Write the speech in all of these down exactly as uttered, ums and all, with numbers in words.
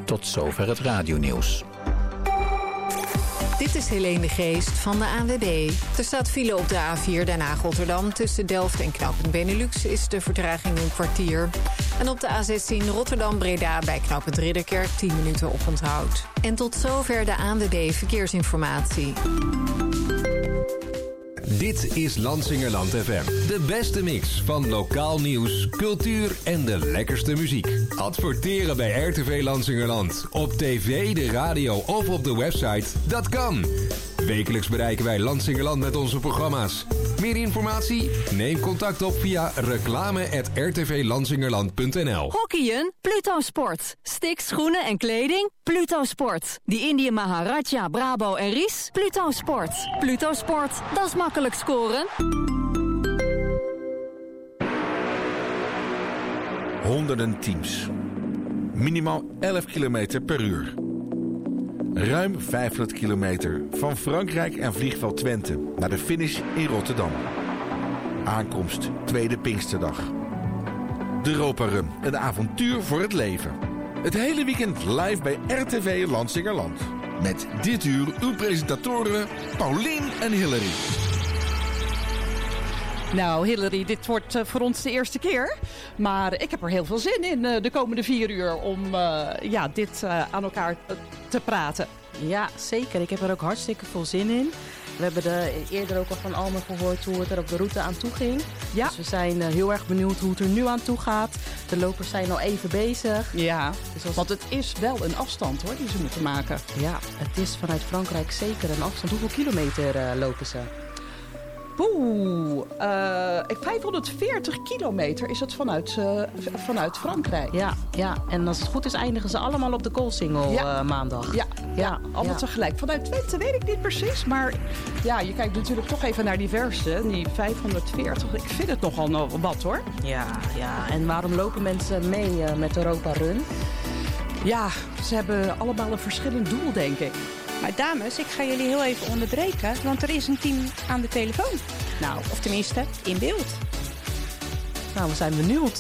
Tot zover het radionieuws. Dit is Helene de Geest van de A N W B. Er staat file op de A vier Den Haag-Rotterdam. Tussen Delft en knooppunt Benelux is de vertraging een kwartier. En op de A zestien Rotterdam-Breda bij knooppunt Ridderkerk tien minuten oponthoud. En tot zover de A N W B Verkeersinformatie. Dit is Lansingerland F M. De beste mix van lokaal nieuws, cultuur en de lekkerste muziek. Adverteren bij R T V Lansingerland. Op tv, de radio of op de website. Dat kan. Wekelijks bereiken wij Lansingerland met onze programma's. Meer informatie? Neem contact op via reclame at r t v lansingerland punt n l. Hockeyen? Pluto Sport. Sticks, schoenen en kleding? Pluto Sport. Die Indië Maharaja, Brabo en Ries? Pluto Sport. Pluto Sport, dat is makkelijk scoren. Honderden teams. Minimaal elf kilometer per uur. Ruim vijfhonderd kilometer van Frankrijk en vliegveld Twente naar de finish in Rotterdam. Aankomst tweede Pinksterdag. De Europa Run, een avontuur voor het leven. Het hele weekend live bij R T V Lansingerland. Met dit uur uw presentatoren Paulien en Hillary. Nou Hillary, dit wordt uh, voor ons de eerste keer. Maar ik heb er heel veel zin in uh, de komende vier uur om uh, ja, dit uh, aan elkaar uh, te praten. Ja, zeker. Ik heb er ook hartstikke veel zin in. We hebben er eerder ook al van Almen gehoord hoe het er op de route aan toe ging. Ja. Dus we zijn uh, heel erg benieuwd hoe het er nu aan toe gaat. De lopers zijn al even bezig. Ja, dus als... want het is wel een afstand hoor die ze moeten maken. Ja, het is vanuit Frankrijk zeker een afstand. Hoeveel kilometer uh, lopen ze? Oeh, uh, vijfhonderdveertig kilometer is het vanuit, uh, vanuit Frankrijk. Ja, ja, en als het goed is eindigen ze allemaal op de Koolsingel ja. uh, maandag. Ja, ja, ja allemaal ja. tegelijk. Vanuit Twente weet ik niet precies, maar ja, je kijkt natuurlijk toch even naar die verse. Die vijfhonderdveertig, ik vind het nogal wat hoor. Ja, ja. En waarom lopen mensen mee uh, met Europa Run? Ja, ze hebben allemaal een verschillend doel, denk ik. Maar dames, ik ga jullie heel even onderbreken, want er is een team aan de telefoon. Nou, of tenminste, in beeld. Nou, we zijn benieuwd.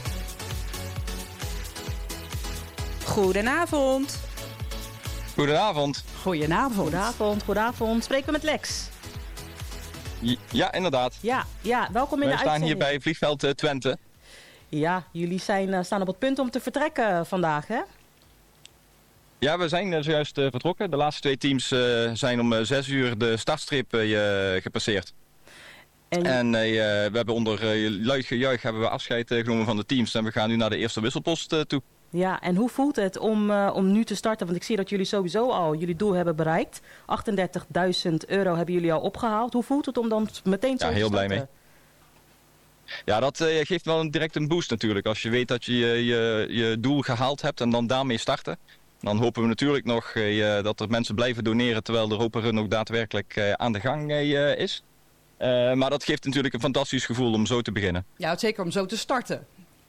Goedenavond. Goedenavond. Goedenavond. Goedenavond, goedenavond. Spreken we met Lex? Ja, inderdaad. Ja, ja, welkom in Wij de uitzending. We staan hier bij vliegveld uh, Twente. Ja, jullie zijn, uh, staan op het punt om te vertrekken vandaag, hè? Ja, we zijn uh, zojuist uh, vertrokken. De laatste twee teams uh, zijn om uh, zes uur de startstreep uh, gepasseerd. En, en uh, we hebben onder uh, luid gejuich hebben we afscheid uh, genomen van de teams. En we gaan nu naar de eerste wisselpost uh, toe. Ja, en hoe voelt het om, uh, om nu te starten? Want ik zie dat jullie sowieso al jullie doel hebben bereikt. achtendertigduizend euro hebben jullie al opgehaald. Hoe voelt het om dan meteen zo ja, te heel starten? blij mee. Ja, dat uh, geeft wel een, direct een boost natuurlijk. Als je weet dat je uh, je, je doel gehaald hebt en dan daarmee starten. Dan hopen we natuurlijk nog uh, dat er mensen blijven doneren terwijl de Europa Run ook daadwerkelijk uh, aan de gang uh, is. Uh, maar dat geeft natuurlijk een fantastisch gevoel om zo te beginnen. Ja, zeker om zo te starten.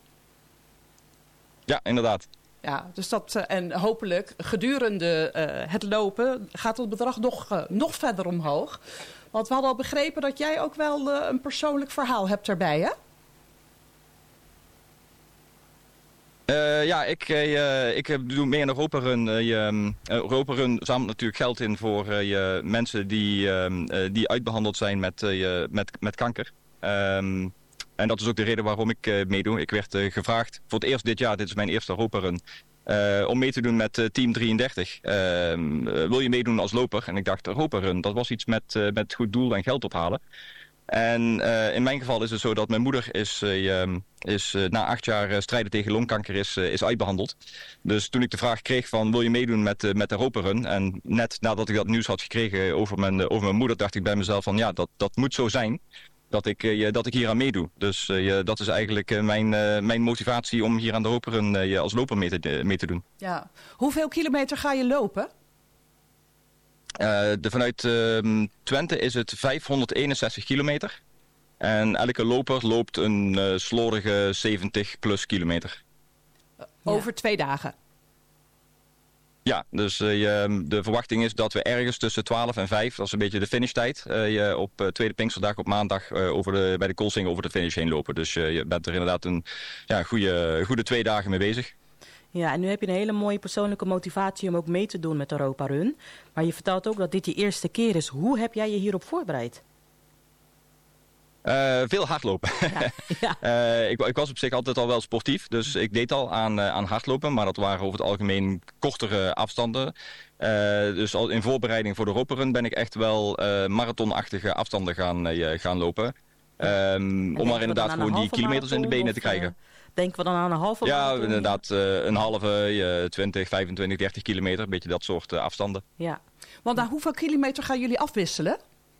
Ja, inderdaad. Ja, dus dat, uh, en hopelijk gedurende uh, het lopen gaat het bedrag nog, uh, nog verder omhoog. Want we hadden al begrepen dat jij ook wel uh, een persoonlijk verhaal hebt erbij, hè? Uh, ja, ik, uh, ik doe mee aan de Europa Run. Uh, Europa Run zamelt natuurlijk geld in voor uh, mensen die, uh, die uitbehandeld zijn met, uh, met, met kanker. Um, en dat is ook de reden waarom ik uh, meedoe. Ik werd uh, gevraagd voor het eerst dit jaar, dit is mijn eerste Europa Run, uh, om mee te doen met uh, Team drieëndertig. Uh, uh, wil je meedoen als loper? En ik dacht, Europa Run, dat was iets met, uh, met goed doel en geld ophalen. En uh, in mijn geval is het zo dat mijn moeder is, uh, is uh, na acht jaar uh, strijden tegen longkanker is, uh, is uitbehandeld. Dus toen ik de vraag kreeg van wil je meedoen met, uh, met de Europa Run. En net nadat ik dat nieuws had gekregen over mijn, uh, over mijn moeder dacht ik bij mezelf van ja, dat, dat moet zo zijn. Dat ik, uh, dat ik hier aan meedoe. Dus uh, dat is eigenlijk uh, mijn, uh, mijn motivatie om hier aan de Europa Run uh, als loper mee te, uh, mee te doen. Ja. Hoeveel kilometer ga je lopen? Uh, de, vanuit uh, Twente is het vijfhonderdeenenzestig kilometer. En elke loper loopt een uh, slordige zeventig plus kilometer. Over ja. twee dagen? Ja, dus uh, de verwachting is dat we ergens tussen twaalf en vijf, dat is een beetje de finishtijd, uh, op uh, tweede Pinksterdag op maandag uh, over de, bij de Koolsingel over de finish heen lopen. Dus uh, je bent er inderdaad een ja, goede, goede twee dagen mee bezig. Ja, en nu heb je een hele mooie persoonlijke motivatie om ook mee te doen met Europa Run. Maar je vertelt ook dat dit je eerste keer is. Hoe heb jij je hierop voorbereid? Uh, veel hardlopen. Ja, ja. uh, ik, ik was op zich altijd al wel sportief, dus ik deed al aan, uh, aan hardlopen, maar dat waren over het algemeen kortere afstanden. Uh, dus al in voorbereiding voor de Europa Run ben ik echt wel uh, marathonachtige afstanden gaan, uh, gaan lopen. Um, om maar inderdaad gewoon die kilometers in de benen te krijgen. Uh, denken we dan aan een halve Ja, marathon? inderdaad uh, een halve, uh, twintig, vijfentwintig, dertig kilometer, een beetje dat soort uh, afstanden. Ja. Want na hoeveel kilometer gaan jullie afwisselen?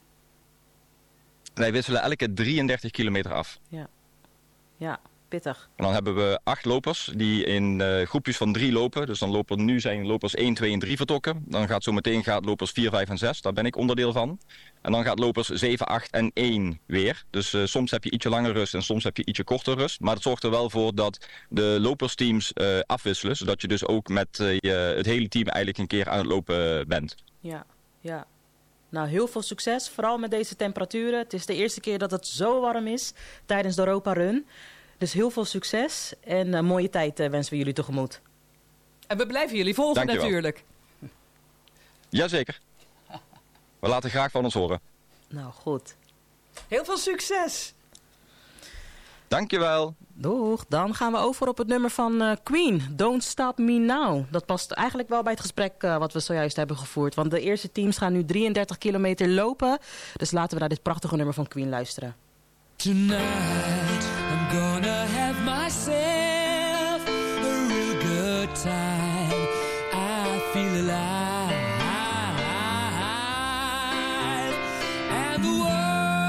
Wij wisselen elke drieëndertig kilometer af. Ja, ja, pittig. En dan hebben we acht lopers die in uh, groepjes van drie lopen. Dus dan lopen nu zijn lopers één, twee en drie vertrokken. Dan gaat zo meteen gaat lopers vier, vijf en zes. Daar ben ik onderdeel van. En dan gaat lopers zeven, acht en één weer. Dus uh, soms heb je ietsje langer rust en soms heb je ietsje korter rust. Maar dat zorgt er wel voor dat de lopersteams uh, afwisselen. Zodat je dus ook met uh, je, het hele team eigenlijk een keer aan het lopen bent. Ja, ja. Nou, heel veel succes, vooral met deze temperaturen. Het is de eerste keer dat het zo warm is tijdens de Europa Run. Dus heel veel succes en een mooie tijd uh, wensen we jullie tegemoet. En we blijven jullie volgen. Dankjewel. Natuurlijk. Jazeker. We laten graag van ons horen. Nou, goed. Heel veel succes. Dankjewel. Doeg. Dan gaan we over op het nummer van uh, Queen, Don't Stop Me Now. Dat past eigenlijk wel bij het gesprek uh, wat we zojuist hebben gevoerd. Want de eerste teams gaan nu drieëndertig kilometer lopen. Dus laten we naar dit prachtige nummer van Queen luisteren. Tonight I'm gonna have myself a real good time. I feel alive. And the world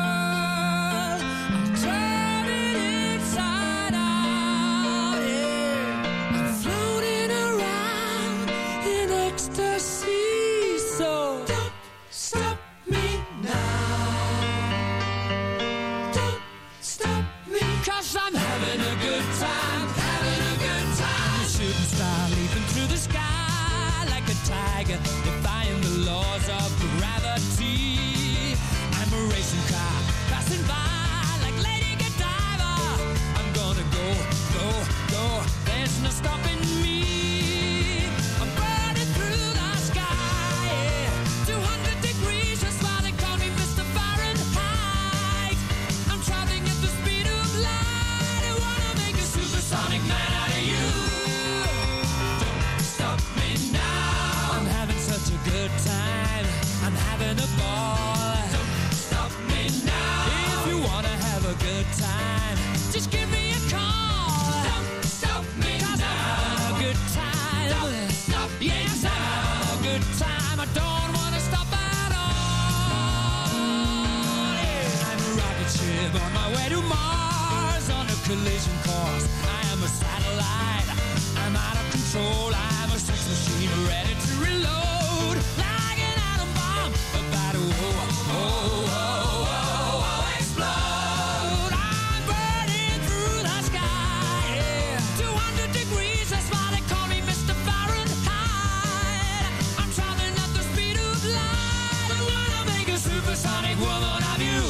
defying the laws of gravity. I'm a racing car passing by like Lady Godiva. I'm gonna go, go, go. There's no stopping me. I'm burning through the sky, yeah. two hundred degrees, that's why they call me Mister Fahrenheit. I'm traveling at the speed of light. I wanna make a supersonic man out of you. Don't stop me now. Such a good time, I'm having a ball. Don't stop me now. If you wanna have a good time, just give me a call. Don't stop me now. I'm having a good time. Don't stop me yes, now. I'm having a good time. I don't wanna stop at all. Yeah. I'm a rocket ship on my way to Mars on a collision course. I am a satellite. I'm out of control. I'm a sex machine ready to reload. Like an atom bomb, about to oh, oh, oh, oh, oh, explode. I'm burning through the sky, yeah. two hundred degrees, that's why they call me Mister Fahrenheit. I'm traveling at the speed of light. I wanna make a supersonic woman of you.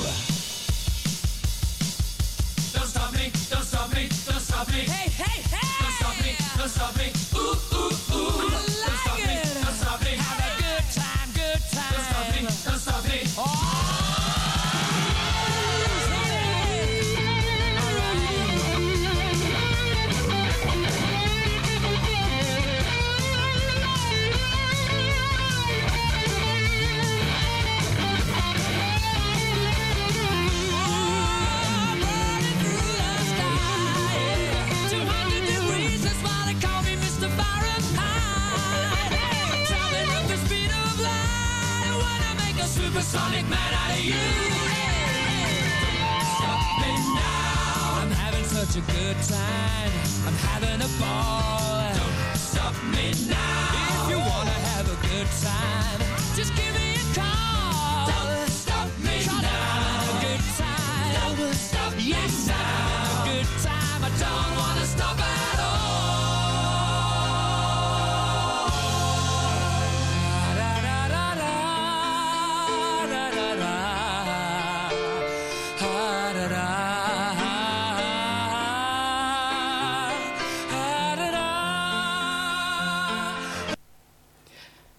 Don't stop me, don't stop me, don't stop me. Hey, hey, hey. Don't stop me, don't stop me. Ooh, ooh, ooh. I like it. Don't stop me. Have a good time, good time. Don't stop me, don't stop me. Oh. Supersonic man out of you. Stop me now. I'm having such a good time. I'm having a ball. Don't stop me now. If you wanna have a good time, just give me a call. Don't stop me now. I'm having a good time. Don't stop me yes, now. I'm having a good time. I don't wanna stop at all.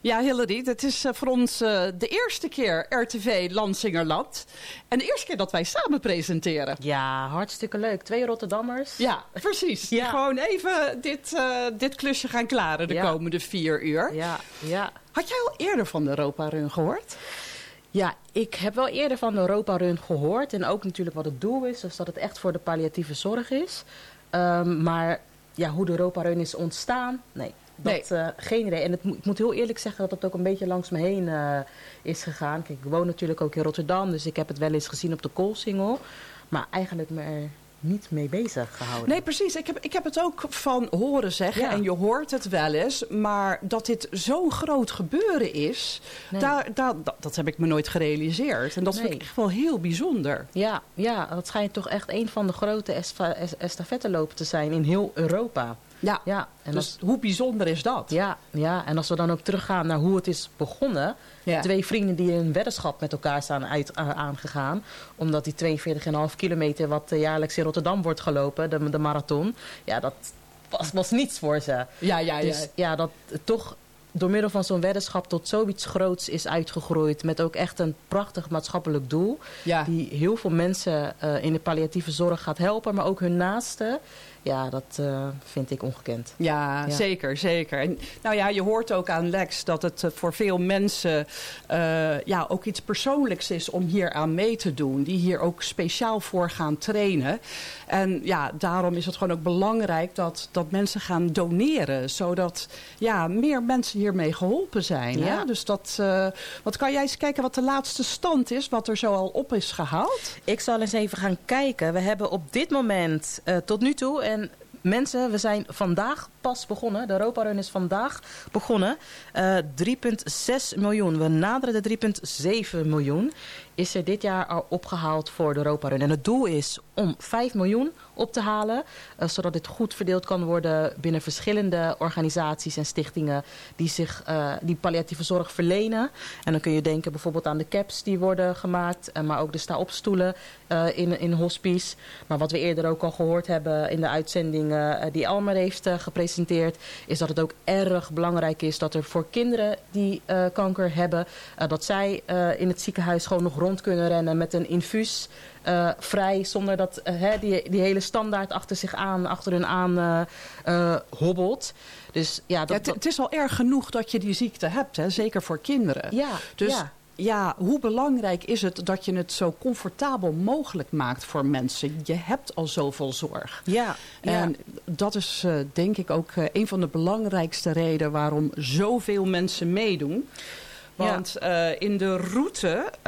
Ja, Hilary, het is uh, voor ons uh, de eerste keer R T V Lansingerland. En de eerste keer dat wij samen presenteren. Ja, hartstikke leuk. Twee Rotterdammers. Ja, precies. Ja. Gewoon even dit, uh, dit klusje gaan klaren de ja. komende vier uur. Ja, ja. Had jij al eerder van de Europa Run gehoord? Ja, ik heb wel eerder van de Europa Run gehoord. En ook natuurlijk wat het doel is. Dus dat het echt voor de palliatieve zorg is. Um, maar ja, hoe de Europa Run is ontstaan, nee. Dat, nee. uh, geen idee. En het, ik moet heel eerlijk zeggen dat het ook een beetje langs me heen uh, is gegaan. Kijk, ik woon natuurlijk ook in Rotterdam, dus ik heb het wel eens gezien op de Koolsingel. Maar eigenlijk me er niet mee bezig gehouden. Nee, precies. Ik heb, ik heb het ook van horen zeggen. Ja. En je hoort het wel eens. Maar dat dit zo'n groot gebeuren is, nee. daar, daar, dat, dat heb ik me nooit gerealiseerd. En dat nee. vind ik echt wel heel bijzonder. Ja, ja, dat schijnt toch echt een van de grote estafettelopen te zijn in heel Europa. Ja, ja. En dus als, hoe bijzonder is dat? Ja, ja, en als we dan ook teruggaan naar hoe het is begonnen. Ja. Twee vrienden die een weddenschap met elkaar staan uit, uh, aangegaan. Omdat die tweeënveertig komma vijf kilometer wat uh, jaarlijks in Rotterdam wordt gelopen, de, de marathon. Ja, dat was, was niets voor ze. Ja, ja, ja. Dus ja, dat uh, toch door middel van zo'n weddenschap tot zoiets groots is uitgegroeid. Met ook echt een prachtig maatschappelijk doel. Ja. Die heel veel mensen uh, in de palliatieve zorg gaat helpen, maar ook hun naasten. Ja, dat uh, vind ik ongekend. Ja, ja, zeker, zeker. En nou ja, je hoort ook aan Lex dat het uh, voor veel mensen uh, ja, ook iets persoonlijks is om hier aan mee te doen. Die hier ook speciaal voor gaan trainen. En ja, daarom is het gewoon ook belangrijk dat, dat mensen gaan doneren. Zodat ja, meer mensen hiermee geholpen zijn. Ja. Hè? Dus dat, uh, wat kan jij eens kijken wat de laatste stand is, wat er zo al op is gehaald? Ik zal eens even gaan kijken. We hebben op dit moment uh, tot nu toe... En mensen, we zijn vandaag pas begonnen. De Europa Run is vandaag begonnen. Uh, drie komma zes miljoen. We naderen de drie komma zeven miljoen. Is er dit jaar al opgehaald voor de Europa Run. En het doel is om vijf miljoen op te halen. Uh, zodat dit goed verdeeld kan worden binnen verschillende organisaties en stichtingen die zich uh, die palliatieve zorg verlenen. En dan kun je denken bijvoorbeeld aan de caps die worden gemaakt. Uh, maar ook de sta-op-stoelen uh, in, in hospice. Maar wat we eerder ook al gehoord hebben in de uitzending uh, die Elmer heeft uh, gepresenteerd. Is dat het ook erg belangrijk is dat er voor kinderen die uh, kanker hebben. Uh, dat zij uh, in het ziekenhuis gewoon nog rond kunnen rennen met een infuus. Uh, vrij, zonder dat uh, he, die, die hele standaard achter zich aan, achter hun aan uh, uh, hobbelt. Dus, ja, dat, ja, het, het is al erg genoeg dat je die ziekte hebt, hè? Zeker voor kinderen. Ja, dus ja. ja, hoe belangrijk is het dat je het zo comfortabel mogelijk maakt voor mensen? Je hebt al zoveel zorg. Ja, en ja. dat is uh, denk ik ook uh, een van de belangrijkste redenen waarom zoveel mensen meedoen. Want ja. uh, in de route, uh,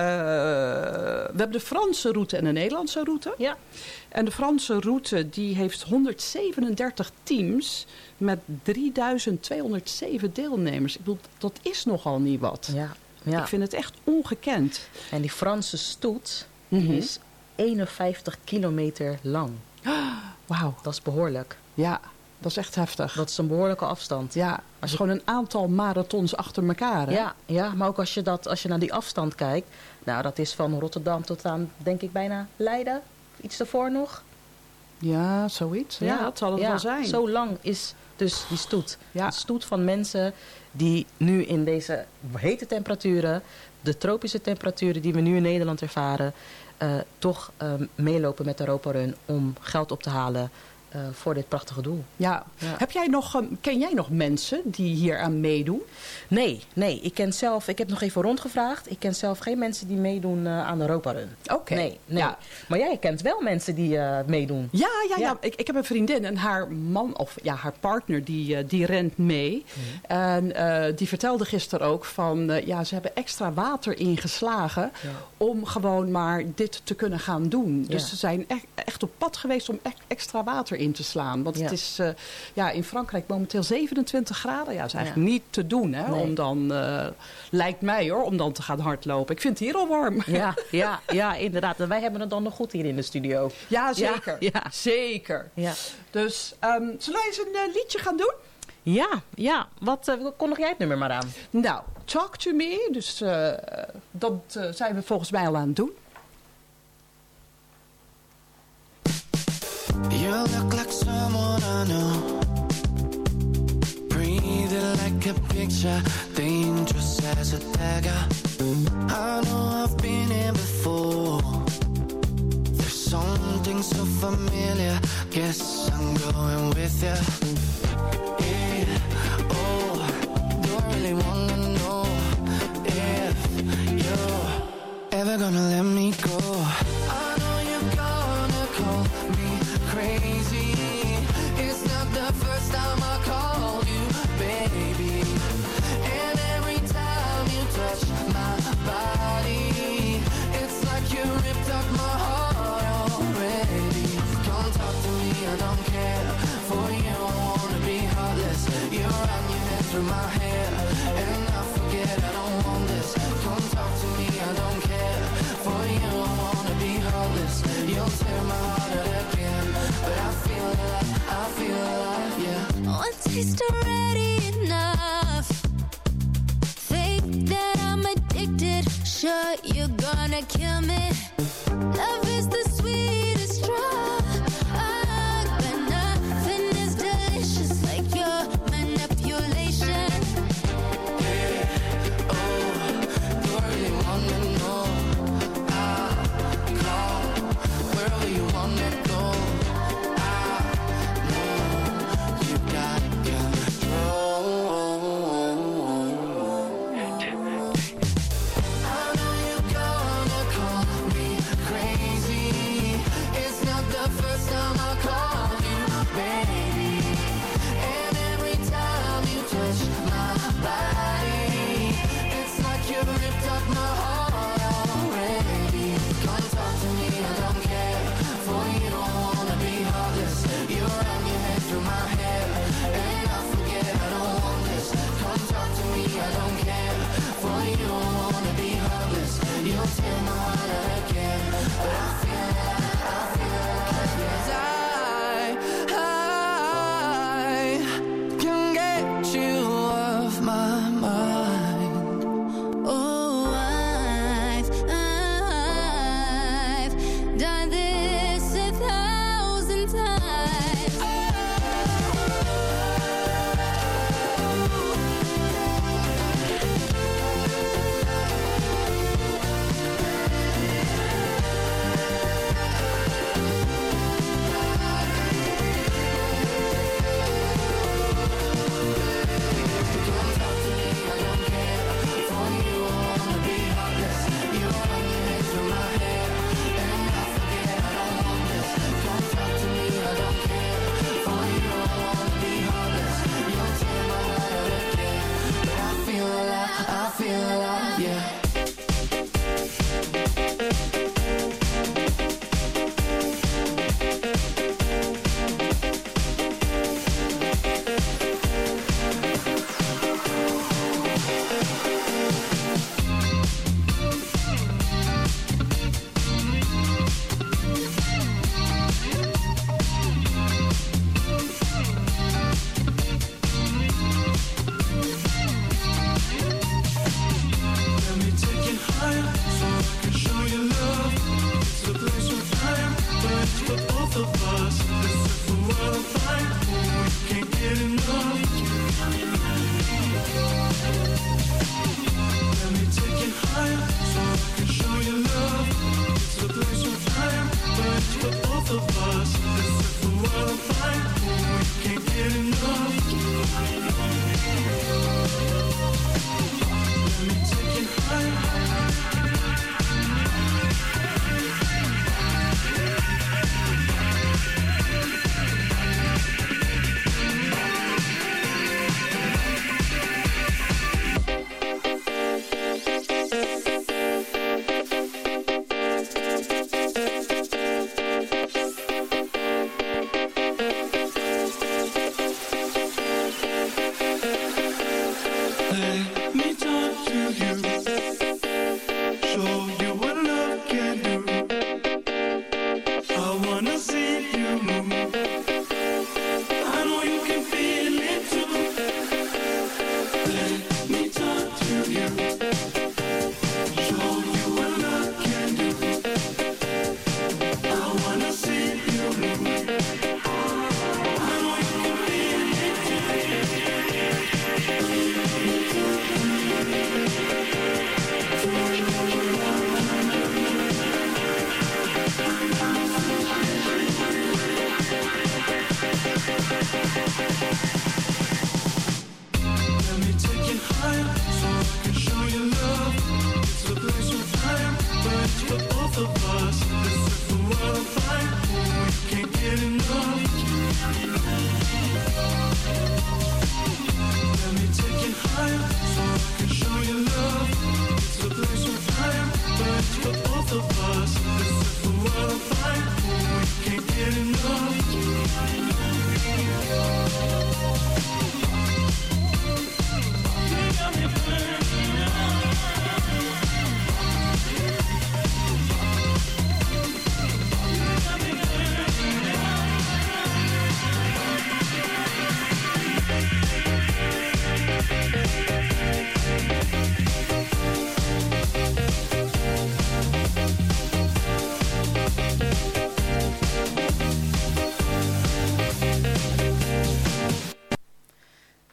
we hebben de Franse route en de Nederlandse route. Ja. En de Franse route die heeft honderdzevenendertig teams met drieduizend tweehonderdzeven deelnemers. Ik bedoel, dat is nogal niet wat. Ja. Ja. Ik vind het echt ongekend. En die Franse stoet mm-hmm. die is eenenvijftig kilometer lang. Wauw. Dat is behoorlijk. Ja. Dat is echt heftig. Dat is een behoorlijke afstand. Ja, dat is gewoon een aantal marathons achter elkaar. Hè? Ja, ja, maar ook als je, dat, als je naar die afstand kijkt. Nou, dat is van Rotterdam tot aan, denk ik, bijna Leiden. Iets ervoor nog. Ja, zoiets. Ja, ja dat zal het ja, wel zijn. Zo lang is dus die stoet. Ja. Een stoet van mensen die nu in deze hete temperaturen, de tropische temperaturen die we nu in Nederland ervaren, uh, toch uh, meelopen met de Europa Run om geld op te halen. Uh, voor dit prachtige doel. Ja. Ja. Heb jij nog, um, ken jij nog mensen die hier aan meedoen? Nee, nee. Ik ken zelf, ik heb nog even rondgevraagd. Ik ken zelf geen mensen die meedoen uh, aan de Europa Run. Oké. Okay. Nee, nee. Ja. Maar jij kent wel mensen die uh, meedoen. Ja, ja, ja. ja. Ik, ik heb een vriendin en haar man, of ja, haar partner, die, uh, die rent mee. Mm. En uh, die vertelde gisteren ook van, uh, ja, ze hebben extra water ingeslagen ja. om gewoon maar dit te kunnen gaan doen. Dus ja. ze zijn echt, echt op pad geweest om echt extra water in te slaan. Want ja. het is uh, ja, in Frankrijk momenteel zevenentwintig graden. Ja, dat is eigenlijk ja. niet te doen. Hè, nee. Om dan, uh, lijkt mij hoor, om dan te gaan hardlopen. Ik vind het hier al warm. Ja, ja, ja, inderdaad. En wij hebben het dan nog goed hier in de studio. Ja, zeker. Ja, ja. Zeker. Ja. Dus, um, zullen wij eens een uh, liedje gaan doen? Ja, ja. Wat uh, kondig jij het nummer maar aan? Nou, Talk to Me. Dus uh, dat uh, zijn we volgens mij al aan het doen. You look like someone I know, breathing like a picture, dangerous. as a dagger. I know I've been here before. There's something so familiar. Guess I'm going with ya. Yeah, oh, do I really wanna know if you're ever gonna let me go? I know you're gonna call me crazy. It's not the first time I called you, baby. And every time you touch my body, it's like you ripped up my heart already. Come talk to me, I don't care. For you, I wanna be heartless. You run your head through my hair, and I forget I don't want this. Come talk to me, I don't care. For you, I wanna be heartless. You'll tear my heart out again, but I feel alive, I feel alive, yeah. One taste already enough. Think that I'm addicted. Sure, you're gonna kill me. Love is the sweetest drug, but nothing is delicious like your manipulation. Yeah, oh, do I really wanna know? I'll call wherever you wanna go. I know you got control. I know you're gonna call me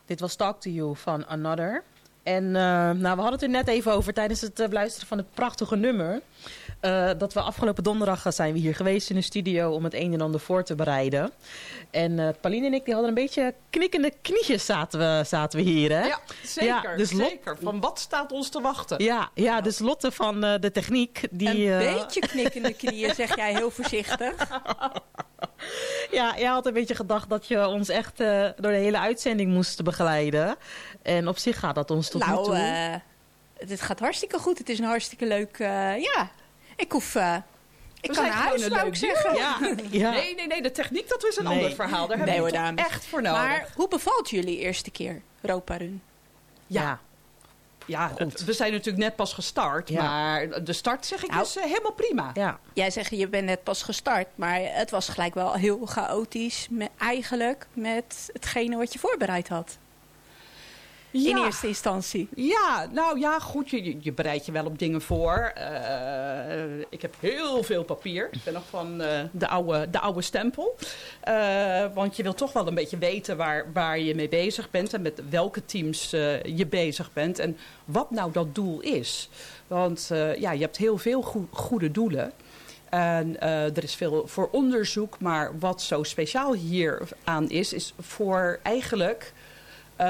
Dit was Talk to You van Another. En uh, nou, we hadden het er net even over tijdens het uh, beluisteren van het prachtige nummer. Uh, dat we afgelopen donderdag zijn we hier geweest in de studio om het een en ander voor te bereiden. En uh, Pauline en ik die hadden een beetje knikkende knietjes zaten we, zaten we hier. Hè? Ja, zeker. Ja, dus Lot... zeker. Van wat staat ons te wachten? Ja, ja dus Lotte van uh, de techniek. Die, een uh... beetje knikkende knieën, zeg jij heel voorzichtig. Ja, jij had een beetje gedacht dat je ons echt uh, door de hele uitzending moest begeleiden. En op zich gaat dat ons tot nou, nu toe. Uh, het gaat hartstikke goed. Het is een hartstikke leuk... Uh, ja, ik hoef... Uh, ik We kan naar huis, zou ik zeggen. Ja. Ja. Nee, nee, nee. De techniek, dat is een nee. ander verhaal. Daar hebben nee, we het echt voor nodig. Maar hoe bevalt jullie eerste keer Europa Run? Ja. ja. Ja, het, we zijn natuurlijk net pas gestart, ja. maar de start zeg ik nou, is uh, helemaal prima. Ja. Jij zegt je bent net pas gstart, maar het was gelijk wel heel chaotisch met, eigenlijk met hetgene wat je voorbereid had. Ja. In eerste instantie. Ja, nou ja, goed, je, je bereidt je wel op dingen voor. Uh, ik heb heel veel papier. Ik ben nog van uh, de, oude, de oude stempel. Uh, want je wil toch wel een beetje weten waar, waar je mee bezig bent. En met welke teams uh, je bezig bent. En wat nou dat doel is. Want uh, ja, je hebt heel veel go- goede doelen. En uh, er is veel voor onderzoek. Maar wat zo speciaal hier aan is, is voor eigenlijk... Uh,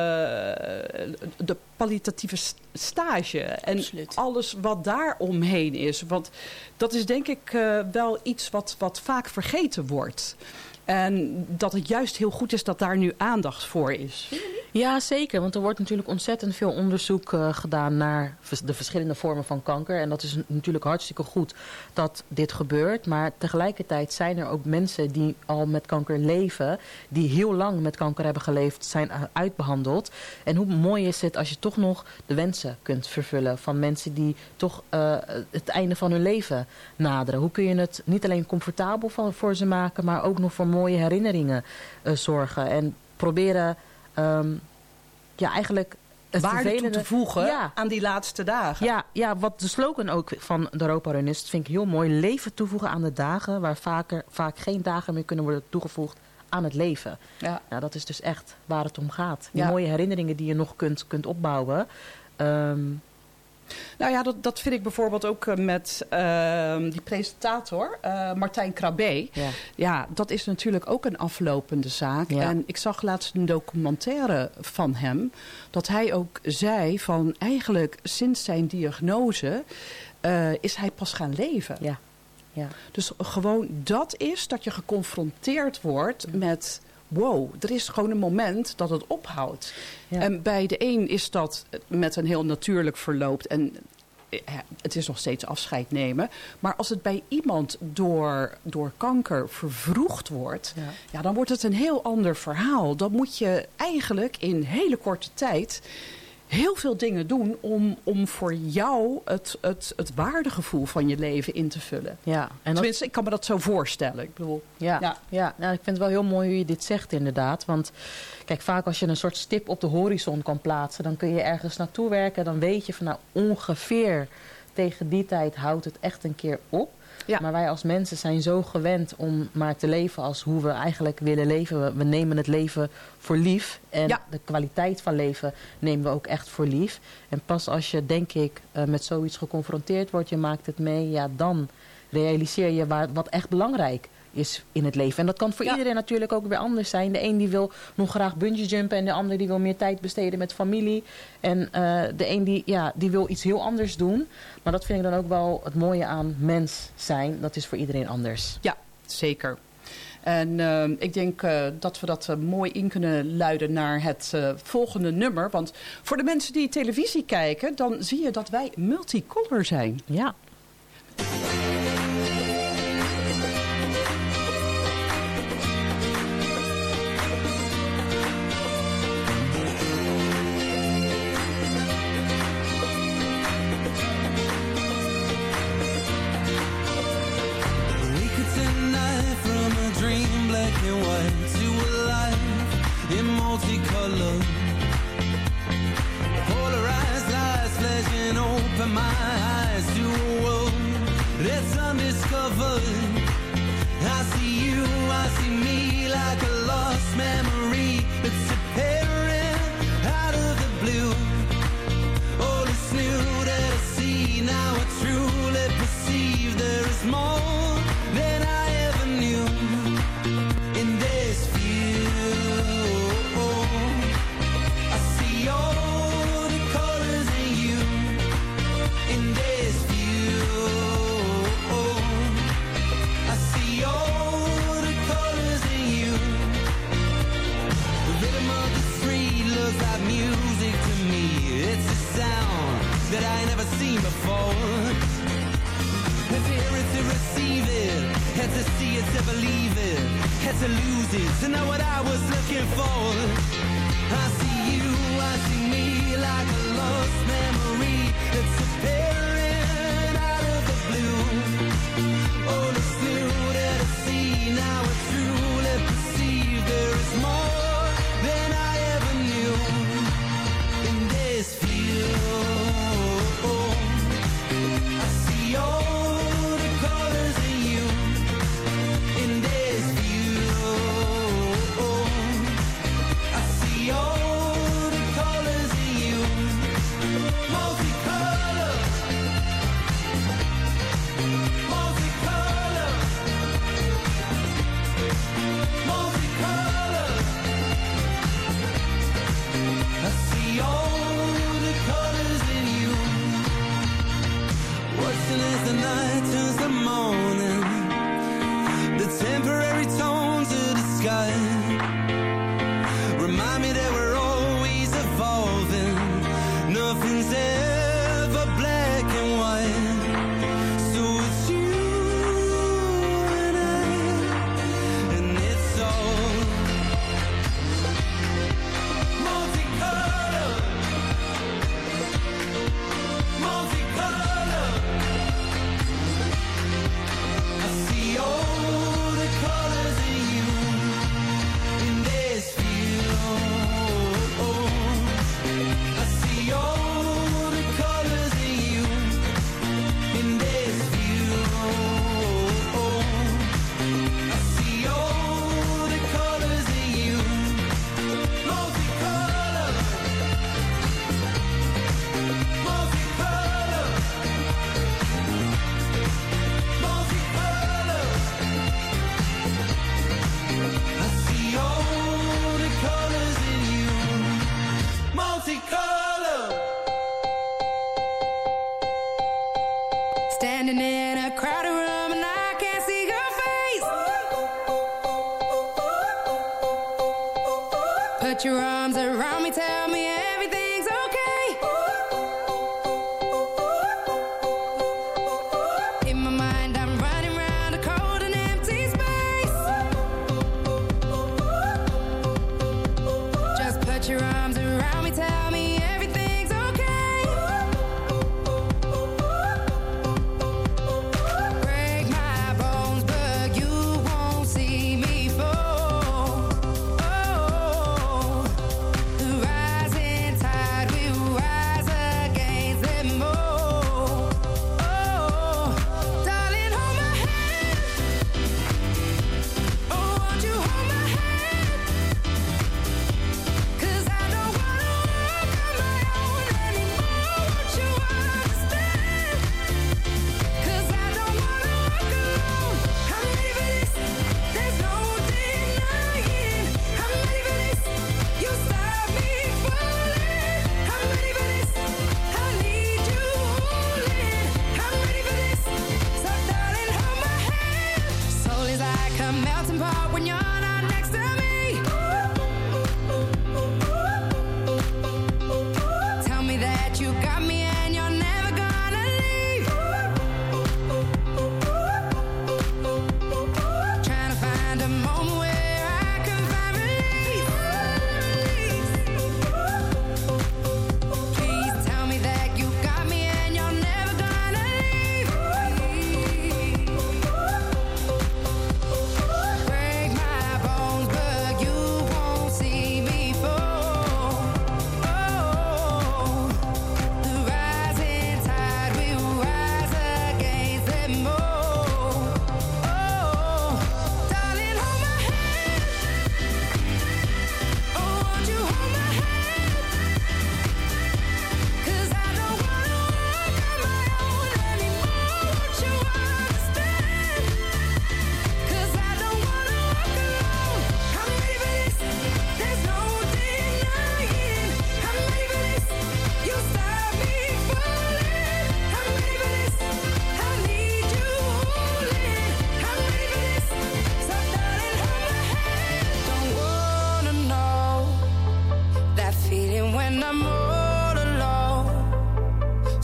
de kwalitatieve stage en Absoluut. Alles wat daar omheen is. Want dat is denk ik uh, wel iets wat, wat vaak vergeten wordt. En dat het juist heel goed is dat daar nu aandacht voor is. Ja, zeker. Want er wordt natuurlijk ontzettend veel onderzoek uh, gedaan naar de verschillende vormen van kanker. En dat is natuurlijk hartstikke goed dat dit gebeurt. Maar tegelijkertijd zijn er ook mensen die al met kanker leven. Die heel lang met kanker hebben geleefd, zijn uitbehandeld. En hoe mooi is het als je toch nog de wensen kunt vervullen van mensen die toch uh, het einde van hun leven naderen. Hoe kun je het niet alleen comfortabel van, voor ze maken, maar ook nog voor mooie herinneringen uh, zorgen. En proberen... Um, ja, eigenlijk het waarde vervelende... toe te voegen ja. aan die laatste dagen. Ja, ja, wat de slogan ook van de Europa Run is, dat vind ik heel mooi. Leven toevoegen aan de dagen waar vaker, vaak geen dagen meer kunnen worden toegevoegd aan het leven. Ja. Nou, dat is dus echt waar het om gaat. Die ja. mooie herinneringen die je nog kunt, kunt opbouwen. Um, Nou ja, dat, dat vind ik bijvoorbeeld ook met uh, die presentator, uh, Martijn Krabbe. Ja. ja, dat is natuurlijk ook een aflopende zaak. Ja. En ik zag laatst een documentaire van hem. Dat hij ook zei van eigenlijk sinds zijn diagnose uh, is hij pas gaan leven. Ja. Ja. Dus gewoon dat is dat je geconfronteerd wordt ja. met... wow, er is gewoon een moment dat het ophoudt. Ja. En bij de een is dat met een heel natuurlijk verloop. En het is nog steeds afscheid nemen. Maar als het bij iemand door, door kanker vervroegd wordt... Ja. ja, dan wordt het een heel ander verhaal. Dan moet je eigenlijk in hele korte tijd... heel veel dingen doen om, om voor jou het, het, het waardegevoel van je leven in te vullen. Ja, en Tenminste, dat... ik kan me dat zo voorstellen. Ik bedoel, ja, ja. ja nou, ik vind het wel heel mooi hoe je dit zegt inderdaad. Want kijk, vaak als je een soort stip op de horizon kan plaatsen... dan kun je ergens naartoe werken. Dan weet je van nou ongeveer tegen die tijd houdt het echt een keer op. Ja. Maar wij als mensen zijn zo gewend om maar te leven als hoe we eigenlijk willen leven. We, we nemen het leven voor lief. En ja. de kwaliteit van leven nemen we ook echt voor lief. En pas als je, denk ik, uh, met zoiets geconfronteerd wordt, je maakt het mee, ja, dan realiseer je waar, wat echt belangrijk is in het leven. En dat kan voor ja. iedereen natuurlijk ook weer anders zijn. De een die wil nog graag bungee jumpen en de ander die wil meer tijd besteden met familie. En uh, de een die, ja, die wil iets heel anders doen. Maar dat vind ik dan ook wel het mooie aan mens zijn. Dat is voor iedereen anders. Ja, zeker. En uh, ik denk uh, dat we dat uh, mooi in kunnen luiden naar het uh, volgende nummer. Want voor de mensen die televisie kijken, dan zie je dat wij multicolor zijn. Ja. Multicolor, polarized lights flashing open my eyes to a world that's undiscovered. I see you, I see me like a lost memory that's appearing never seen before. Had to hear it to receive it, had to see it to believe it, had to lose it to know what I was looking for. I see you, I see me like a lost memory that's appearing out of the blue. Oh, it's new that I see, now I truly perceive there is more than I ever knew in this field. I see all the colors in you in this view. I see all the colors in you, multicolor, multicolor, multicolor. I see all the colors in you. Watching as the night turns to morning, the temporary tones of the sky remind me that we're always evolving. Nothing's ever black and white. So it's you and I, and it's all multicolor, multicolor. I see all the colors in you in this field. I see all the colors in you in this field. I see all the colors in you, multicolor, multicolor, multicolor. I see all the colors in you, multicolor. Standing in a crowded room and I can't see your face. Put your arms around me, tell me everything's okay. In my mind I'm running round a cold and empty space. Just put your arms around me, tell me everything's okay.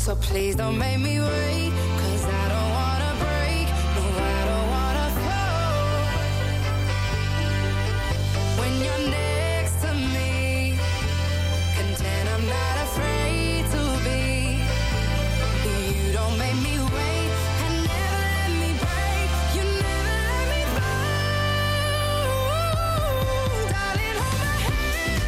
So please don't make me wait, 'cause I don't wanna break, no, I don't wanna fall. When you're next to me, content I'm not afraid to be. You don't make me wait, and never let me break, you never let me fall. Darling, hold my hand.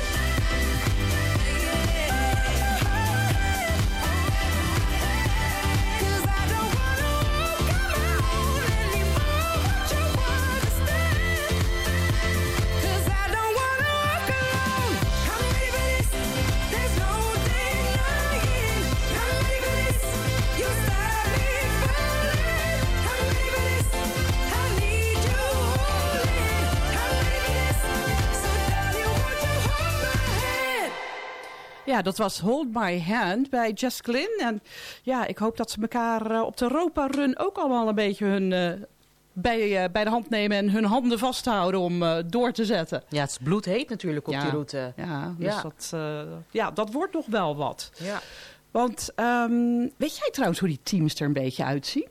Cause I don't wanna walk on my own anymore, but you understand. Cause I don't wanna walk alone. I'm ready for this, there's no denying. I'm ready for this, you start me falling. I'm ready for this, I need you holding. I'm ready for this, so darling, won't you hold my hand? Ja, dat was Hold My Hand bij Jess Glynn. En ja, ik hoop dat ze elkaar uh, op de Europa Run ook allemaal een beetje hun, uh, bij, uh, bij de hand nemen en hun handen vasthouden om uh, door te zetten. Ja, het is bloedheet natuurlijk op Ja. die route. Ja, dus Ja. Dat, uh, ja, dat wordt nog wel wat. Ja. Want um, weet jij trouwens hoe die teams er een beetje uitzien?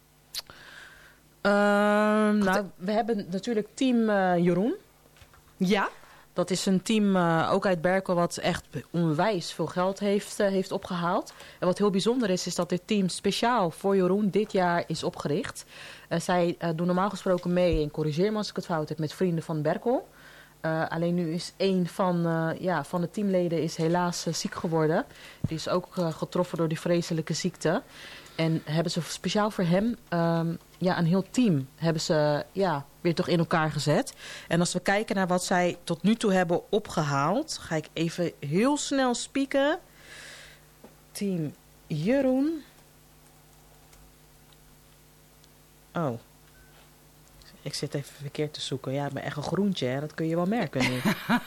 Ehm, nou, we hebben natuurlijk team uh, Jeroen. Ja. Dat is een team uh, ook uit Berkel wat echt onwijs veel geld heeft, uh, heeft opgehaald. En wat heel bijzonder is, is dat dit team speciaal voor Jeroen dit jaar is opgericht. Uh, zij uh, doen normaal gesproken mee, en corrigeer me als ik het fout heb, met vrienden van Berkel. Uh, alleen nu is een van, uh, ja, van de teamleden is helaas uh, ziek geworden. Die is ook uh, getroffen door die vreselijke ziekte. En hebben ze speciaal voor hem um, ja, een heel team hebben ze, ja, weer toch in elkaar gezet. En als we kijken naar wat zij tot nu toe hebben opgehaald, ga ik even heel snel spieken. Team Jeroen. Oh. Ik zit even verkeerd te zoeken. Ja, ik ben echt een groentje, hè? Dat kun je wel merken nu.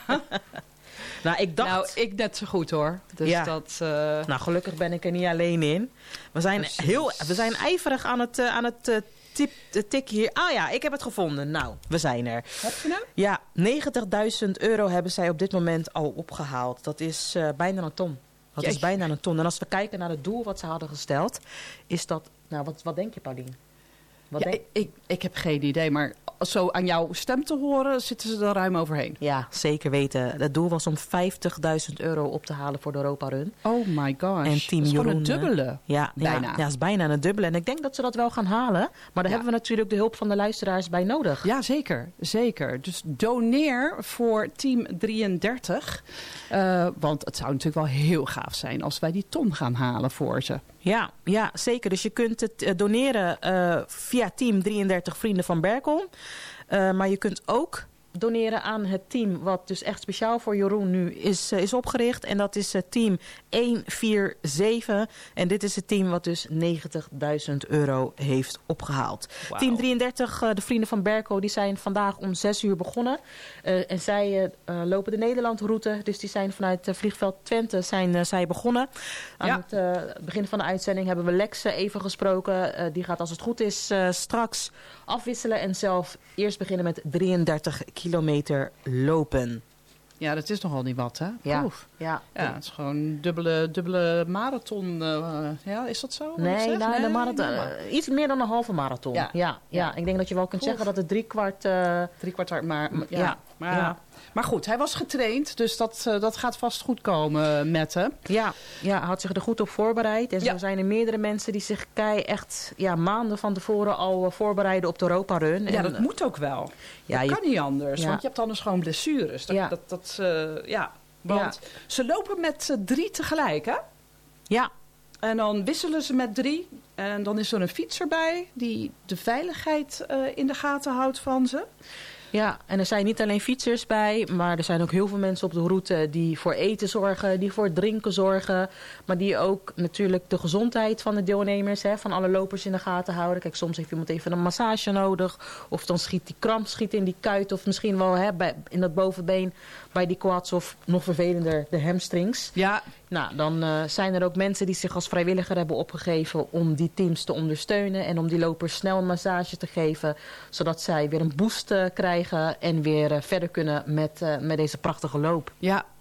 Nou, ik dacht... Nou, ik net zo goed hoor. Dus ja. dat, uh... Nou, gelukkig ben ik er niet alleen in. We zijn, heel, we zijn ijverig aan het, uh, aan het uh, tip, uh, tikken hier. Ah ja, ik heb het gevonden. Nou, we zijn er. Heb je nou? Ja, negentigduizend euro hebben zij op dit moment al opgehaald. Dat is uh, bijna een ton. Dat Jeetje. is bijna een ton. En als we kijken naar het doel wat ze hadden gesteld, is dat... Nou, wat, wat denk je, Paulien? Wat Ja, denk... ik, ik, ik heb geen idee, maar zo aan jouw stem te horen zitten ze er ruim overheen. Ja, zeker weten. Het doel was om vijftigduizend euro op te halen voor de Europa Run. Oh my gosh. En team dat is gewoon Jeroen, een dubbele. Ja, bijna. Ja, ja, is bijna een dubbele. En ik denk dat ze dat wel gaan halen. Maar daar Ja. hebben we natuurlijk de hulp van de luisteraars bij nodig. Ja, zeker. Zeker. Dus doneer voor Team drieëndertig. Uh, want het zou natuurlijk wel heel gaaf zijn als wij die ton gaan halen voor ze. Ja, ja, zeker. Dus je kunt het uh, doneren uh, via Team drieëndertig Vrienden van Berkel. Uh, maar je kunt ook doneren aan het team wat dus echt speciaal voor Jeroen nu is, uh, is opgericht. En dat is uh, team honderdzevenenveertig. En dit is het team wat dus negentigduizend euro heeft opgehaald. Wow. Team drieëndertig, uh, de Vrienden van Berkel, die zijn vandaag om zes uur begonnen. Uh, en zij uh, uh, lopen de Nederlandroute. Dus die zijn vanuit uh, vliegveld Twente zijn, uh, zij begonnen. Aan Ja. het uh, begin van de uitzending hebben we Lex uh, even gesproken. Uh, die gaat als het goed is uh, straks afwisselen en zelf eerst beginnen met drieëndertig kilometer lopen. Ja, dat is nogal niet wat, hè? Ja, Oef. ja. Ja, het is gewoon een dubbele, dubbele marathon. Uh, ja, is dat zo? wat ik Nee, zeg? nou, de Nee, marathon, nee, maar- iets meer dan een halve marathon. Ja, Ja. ja, ja. Ja. Ik denk dat je wel kunt Oef. zeggen dat het drie kwart... Uh, Drie kwart, maar ja. Ja. Maar, Ja. maar goed, hij was getraind, dus dat, uh, dat gaat vast goed komen met hem. ja, ja, hij had zich er goed op voorbereid. En zo Ja. zijn er meerdere mensen die zich kei echt ja, maanden van tevoren al uh, voorbereiden op de Europa Run. Ja, En, dat moet ook wel. Ja, dat je- kan niet anders, Ja. want je hebt anders gewoon blessures. Dat, Ja. dat, dat, uh, ja. Want ze lopen met uh, drie tegelijk, hè? Ja, En dan wisselen ze met drie. En dan is er een fietser bij die de veiligheid uh, in de gaten houdt van ze. ja, en er zijn niet alleen fietsers bij, maar er zijn ook heel veel mensen op de route die voor eten zorgen, die voor drinken zorgen. Maar die ook natuurlijk de gezondheid van de deelnemers, hè, van alle lopers in de gaten houden. Kijk, soms heeft iemand even een massage nodig. Of dan schiet die kramp schiet in die kuit. Of misschien wel hè, bij, in dat bovenbeen bij die quads. Of nog vervelender, de hamstrings. Ja, Nou, dan uh, zijn er ook mensen die zich als vrijwilliger hebben opgegeven om die teams te ondersteunen. En om die lopers snel een massage te geven. Zodat zij weer een boost uh, krijgen en weer uh, verder kunnen met, uh, met deze prachtige loop. ja.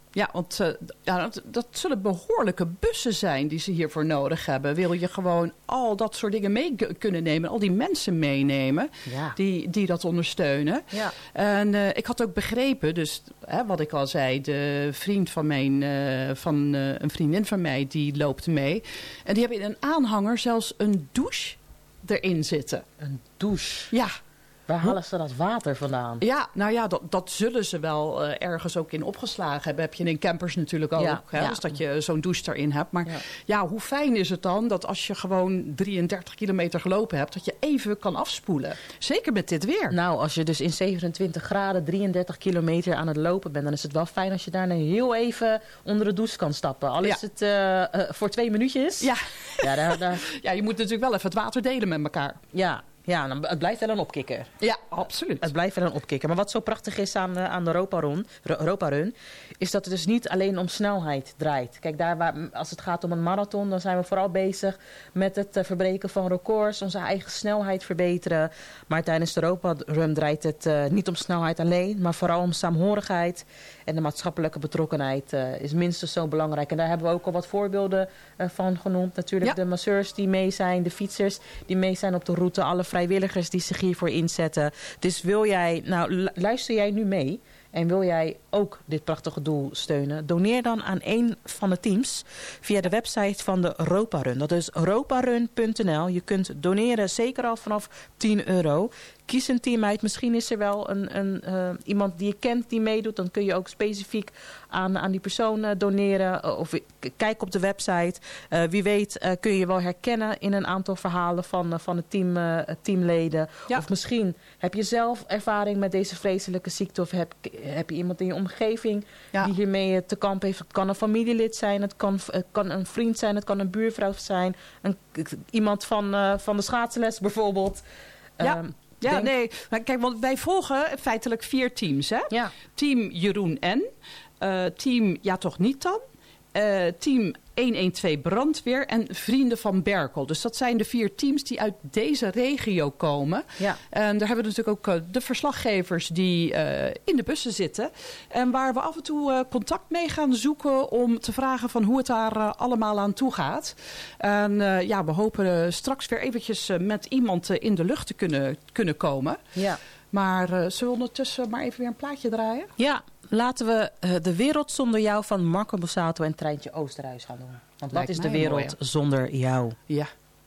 Ja, want uh, ja, dat, dat zullen behoorlijke bussen zijn die ze hiervoor nodig hebben. Wil je gewoon al dat soort dingen mee k- kunnen nemen, al die mensen meenemen Ja. die, die dat ondersteunen. Ja. En uh, ik had ook begrepen, dus hè, wat ik al zei, de vriend van, mijn, uh, van uh, een vriendin van mij, die loopt mee. En die hebben in een aanhanger zelfs een douche erin zitten. Een douche? Ja. Waar halen ze dat water vandaan? Ja, nou ja, dat, dat zullen ze wel uh, ergens ook in opgeslagen hebben. Heb je in campers natuurlijk ook. Ja, Hè? ja. Dus dat je zo'n douche erin hebt. Maar Ja. ja. hoe fijn is het dan dat als je gewoon drieëndertig kilometer gelopen hebt, dat je even kan afspoelen. Zeker met dit weer. Nou, als je dus in zevenentwintig graden drieëndertig kilometer aan het lopen bent, dan is het wel fijn als je daarna heel even onder de douche kan stappen. Al is Ja. het uh, uh, voor twee minuutjes. Ja. Ja, daar, daar, ja, je moet natuurlijk wel even het water delen met elkaar. ja, ja dan, het blijft wel een opkikker. Ja, absoluut. Het blijft wel een opkikker. Maar wat zo prachtig is aan de, aan de Europa Run, Europa Run, is dat het dus niet alleen om snelheid draait. Kijk, daar waar, als het gaat om een marathon, dan zijn we vooral bezig met het uh, verbreken van records, onze eigen snelheid verbeteren. Maar tijdens de Europa Run draait het uh, niet om snelheid alleen, maar vooral om saamhorigheid. En de maatschappelijke betrokkenheid uh, is minstens zo belangrijk. En daar hebben we ook al wat voorbeelden uh, van genoemd. Natuurlijk ja. de masseurs die mee zijn, de fietsers die mee zijn op de route, alle vrijwilligers die zich hiervoor inzetten. Dus wil jij, nou luister jij nu mee en wil jij ook dit prachtige doel steunen? Doneer dan aan een van de teams via de website van de Europa Run. Dat is europarun punt n l. Je kunt doneren zeker al vanaf tien euro. Kies een team uit. Misschien is er wel een, een, uh, iemand die je kent die meedoet. Dan kun je ook specifiek aan, aan die persoon uh, doneren. Uh, of k- kijk op de website. Uh, wie weet uh, kun je je wel herkennen in een aantal verhalen van, uh, van het team, uh, teamleden. Ja. Of misschien heb je zelf ervaring met deze vreselijke ziekte. Of heb, heb je iemand in je omgeving ja. die hiermee te kampen heeft. Het kan een familielid zijn. Het kan, het kan een vriend zijn. Het kan een buurvrouw zijn. Een, iemand van, uh, van de schaatsles bijvoorbeeld. Ja. Um, Ja, Denk... nee. Maar kijk, want wij volgen feitelijk vier teams, hè? Ja. Team Jeroen N. Uh, team Ja Toch Niet Dan. Uh, team honderdtwaalf Brandweer en Vrienden van Berkel. Dus dat zijn de vier teams die uit deze regio komen. Ja. En daar hebben we natuurlijk ook uh, de verslaggevers die uh, in de bussen zitten. En waar we af en toe uh, contact mee gaan zoeken om te vragen van hoe het daar uh, allemaal aan toe gaat. En uh, ja, we hopen uh, straks weer eventjes uh, met iemand uh, in de lucht te kunnen, kunnen komen. Ja. Maar uh, zullen we ondertussen maar even weer een plaatje draaien? Ja. Laten we uh, De Wereld Zonder Jou van Marco Borsato en Treintje Oosterhuis gaan doen. Want wat is de wereld mooie. Zonder jou? Ja.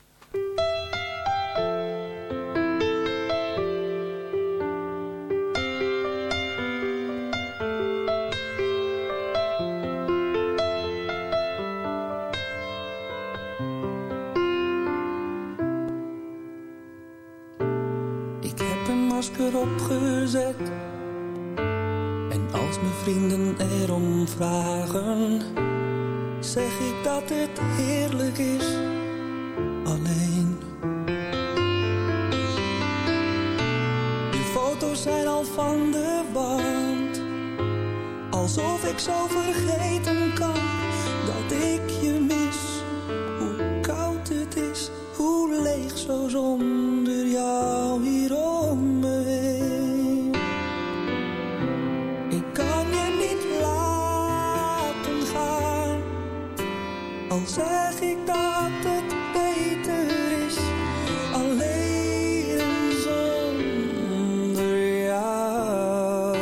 Ik heb een masker opgezet. Als mijn vrienden erom vragen, zeg ik dat het heerlijk is, alleen. Je foto's zijn al van de wand, alsof ik zo vergeten kan dat ik je mis. Hoe koud het is, hoe leeg zo zonder jou hier om me heen. Al zeg ik dat het beter is, alleen zonder jou.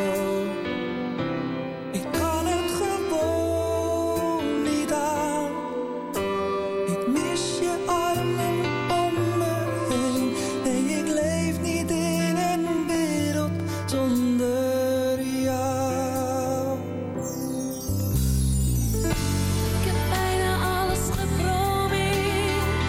Ik kan het gewoon niet aan. Ik mis je armen om me heen. Nee, ik leef niet in een wereld zonder jou. Ik heb bijna alles geprobeerd.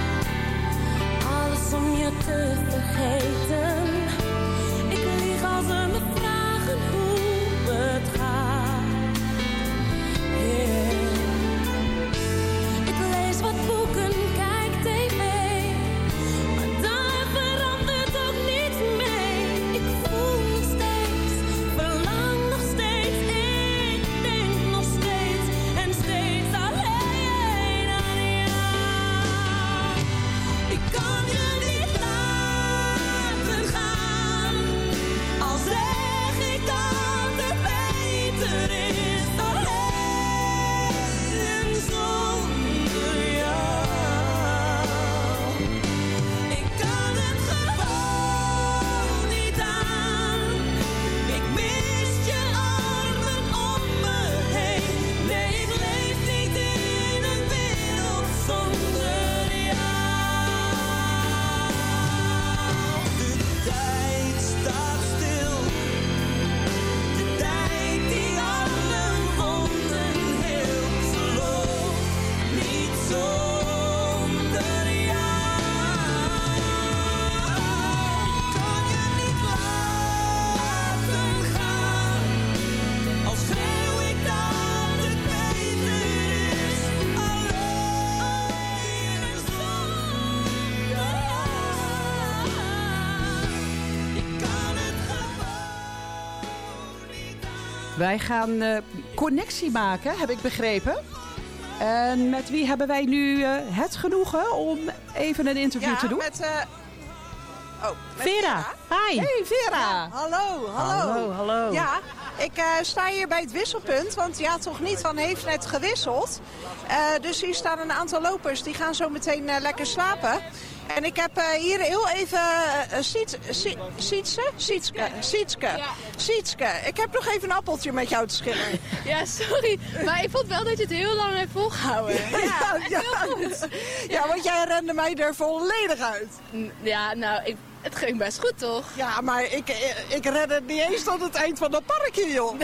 Wij gaan uh, connectie maken, heb ik begrepen. En met wie hebben wij nu uh, het genoegen om even een interview ja, te doen? Met, uh... oh, met Vera. Vera. Hi. Hey Vera. Ja, hallo, hallo. Hallo, hallo. Ja, ik uh, sta hier bij het wisselpunt, want ja, toch niet van heeft net gewisseld. Uh, dus hier staan een aantal lopers, die gaan zo meteen uh, lekker slapen. En ik heb uh, hier heel even uh, Siets, Sie, Sietse? Sietske. Sietske. Ja. Sietske. Ik heb nog even een appeltje met jou te schillen. Ja, sorry. Maar ik vond wel dat je het heel lang hebt volgehouden. Ja, ja, ja. heel goed. Ja, want jij rende mij er volledig uit. Ja, nou, ik, het ging best goed, toch? Ja, maar ik, ik redde het niet eens tot het eind van het parkje, joh.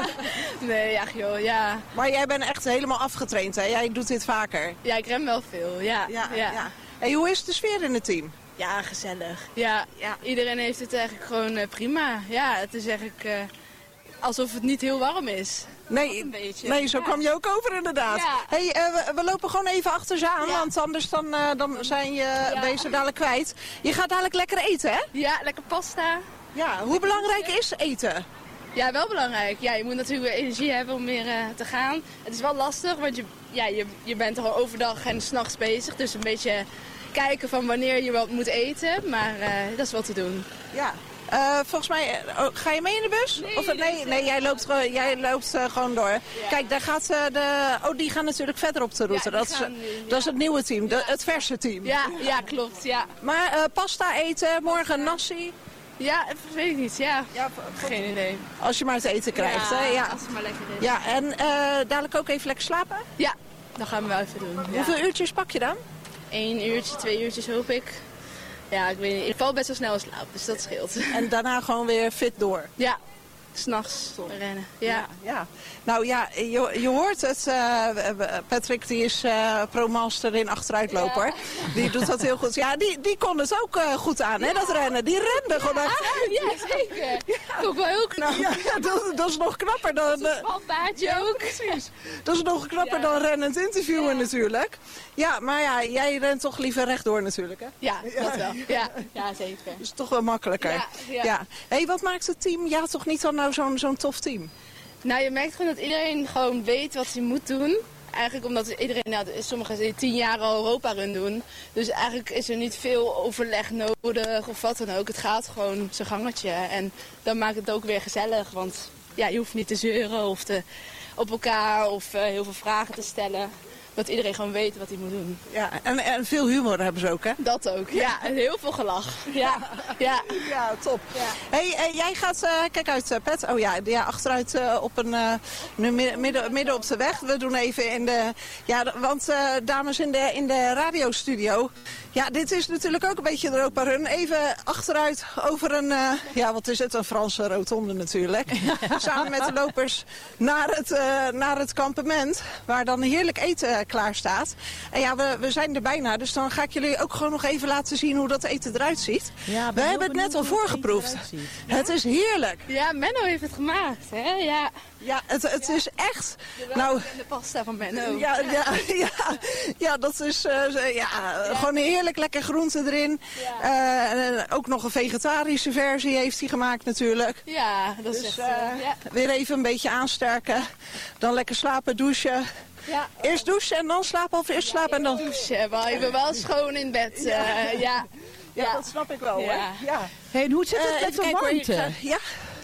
Nee, ja, joh, ja. Maar jij bent echt helemaal afgetraind, hè? Jij doet dit vaker. Ja, ik ren wel veel, ja. Ja, ja. ja. En hoe is de sfeer in het team? Ja, gezellig. Ja, ja. Iedereen heeft het eigenlijk gewoon uh, prima. Ja, het is eigenlijk uh, alsof het niet heel warm is. Nee, een beetje. nee zo ja. kwam je ook over inderdaad. Ja. Hey, uh, we, we lopen gewoon even achter ze aan, ja. want anders dan, uh, dan zijn je ja. deze dadelijk kwijt. Je gaat dadelijk lekker eten, hè? Ja, lekker pasta. Ja, hoe belangrijk is eten? Ja, wel belangrijk. Ja, je moet natuurlijk weer energie hebben om weer uh, te gaan. Het is wel lastig, want je, ja, je, je bent al overdag en 's nachts bezig. Dus een beetje kijken van wanneer je wat moet eten. Maar uh, dat is wel te doen. Ja. Uh, volgens mij, uh, ga je mee in de bus? Nee, of, uh, nee, nee, jij loopt, uh, jij loopt uh, gewoon door. Ja. Kijk, daar gaat uh, de... Oh, die gaan natuurlijk verder op de route. Ja, dat, is, nu, ja. dat is het nieuwe team, de, ja. het verse team. Ja, ja klopt. Ja. Maar uh, pasta eten, morgen nasi... Ja, weet ik niet. Ja, ja geen idee. Als je maar het eten krijgt, ja, hè? Ja, als het maar lekker is. Ja, en uh, dadelijk ook even lekker slapen? Ja, dat gaan we wel even doen. Ja. Hoeveel uurtjes pak je dan? Eén uurtje, twee uurtjes hoop ik. Ja, ik weet niet. Ik val best wel snel in slaap, dus dat scheelt. En daarna gewoon weer fit door? Ja, s'nachts rennen. Ja. Ja, ja. Nou ja, je, je hoort het. Uh, Patrick die is uh, pro-master in achteruitloper. Ja. Die doet dat heel goed. Ja, die, die kon het ook uh, goed aan, hè, dat rennen. Die rende gewoon echt. Ja, ja, zeker. Ja. Ook wel heel knap. Ja, dat, dat is nog knapper dan... Een spanpaardje ja, ook. Precies. Dat is nog knapper ja. dan rennend interviewen ja. natuurlijk. Ja, maar ja, jij rent toch liever rechtdoor natuurlijk, hè? Ja, dat wel. Ja, ja zeker. Dat is toch wel makkelijker. Ja. ja. ja. Hey, wat maakt het team ja toch niet dan nou zo'n zo'n tof team? Nou, je merkt gewoon dat iedereen gewoon weet wat hij moet doen. Eigenlijk omdat iedereen, nou, sommigen tien jaar al Europa-run doen. Dus eigenlijk is er niet veel overleg nodig of wat dan ook. Het gaat gewoon zijn gangetje. En dan maakt het ook weer gezellig. Want ja, je hoeft niet te zeuren of te, op elkaar of uh, heel veel vragen te stellen. Dat iedereen gewoon weet wat hij moet doen. Ja, en, en veel humor hebben ze ook, hè? Dat ook, ja. En heel veel gelach. Ja, ja. ja top. Ja. Hey, hey, jij gaat, uh, kijk uit, uh, Pet. Oh ja, ja achteruit uh, op een, uh, nu midden, midden, midden op de weg. We doen even in de, ja, want uh, dames in de, in de radiostudio. Ja, dit is natuurlijk ook een beetje de Europa Run. Even achteruit over een, uh, ja, wat is het, een Franse rotonde natuurlijk. Samen met de lopers naar het, uh, naar het kampement, waar dan heerlijk eten klaar staat. En ja, we, we zijn er bijna, dus dan ga ik jullie ook gewoon nog even laten zien hoe dat eten eruit ziet. Ja, we hebben het net al voorgeproefd. Ja? Het is heerlijk. Ja, Menno heeft het gemaakt, hè? Ja. Ja, het, het ja. is echt... De, nou, de pasta van Menno. Ja, ja, ja, ja, dat is uh, ja, ja. gewoon heerlijk lekker groente erin. Ja. Uh, ook nog een vegetarische versie heeft hij gemaakt natuurlijk. Ja, dat is dus, echt... Uh, uh, ja. Weer even een beetje aansterken. Dan lekker slapen, douchen. Ja. Eerst douchen en dan slapen of eerst slapen en dan... Douchen, wel, ik ben wel schoon in bed. Uh, ja. Ja. Ja, dat snap ik wel. Ja. Hoor. Ja. Hey, en hoe zit het uh, met de kijken, warmte? Ga, ja.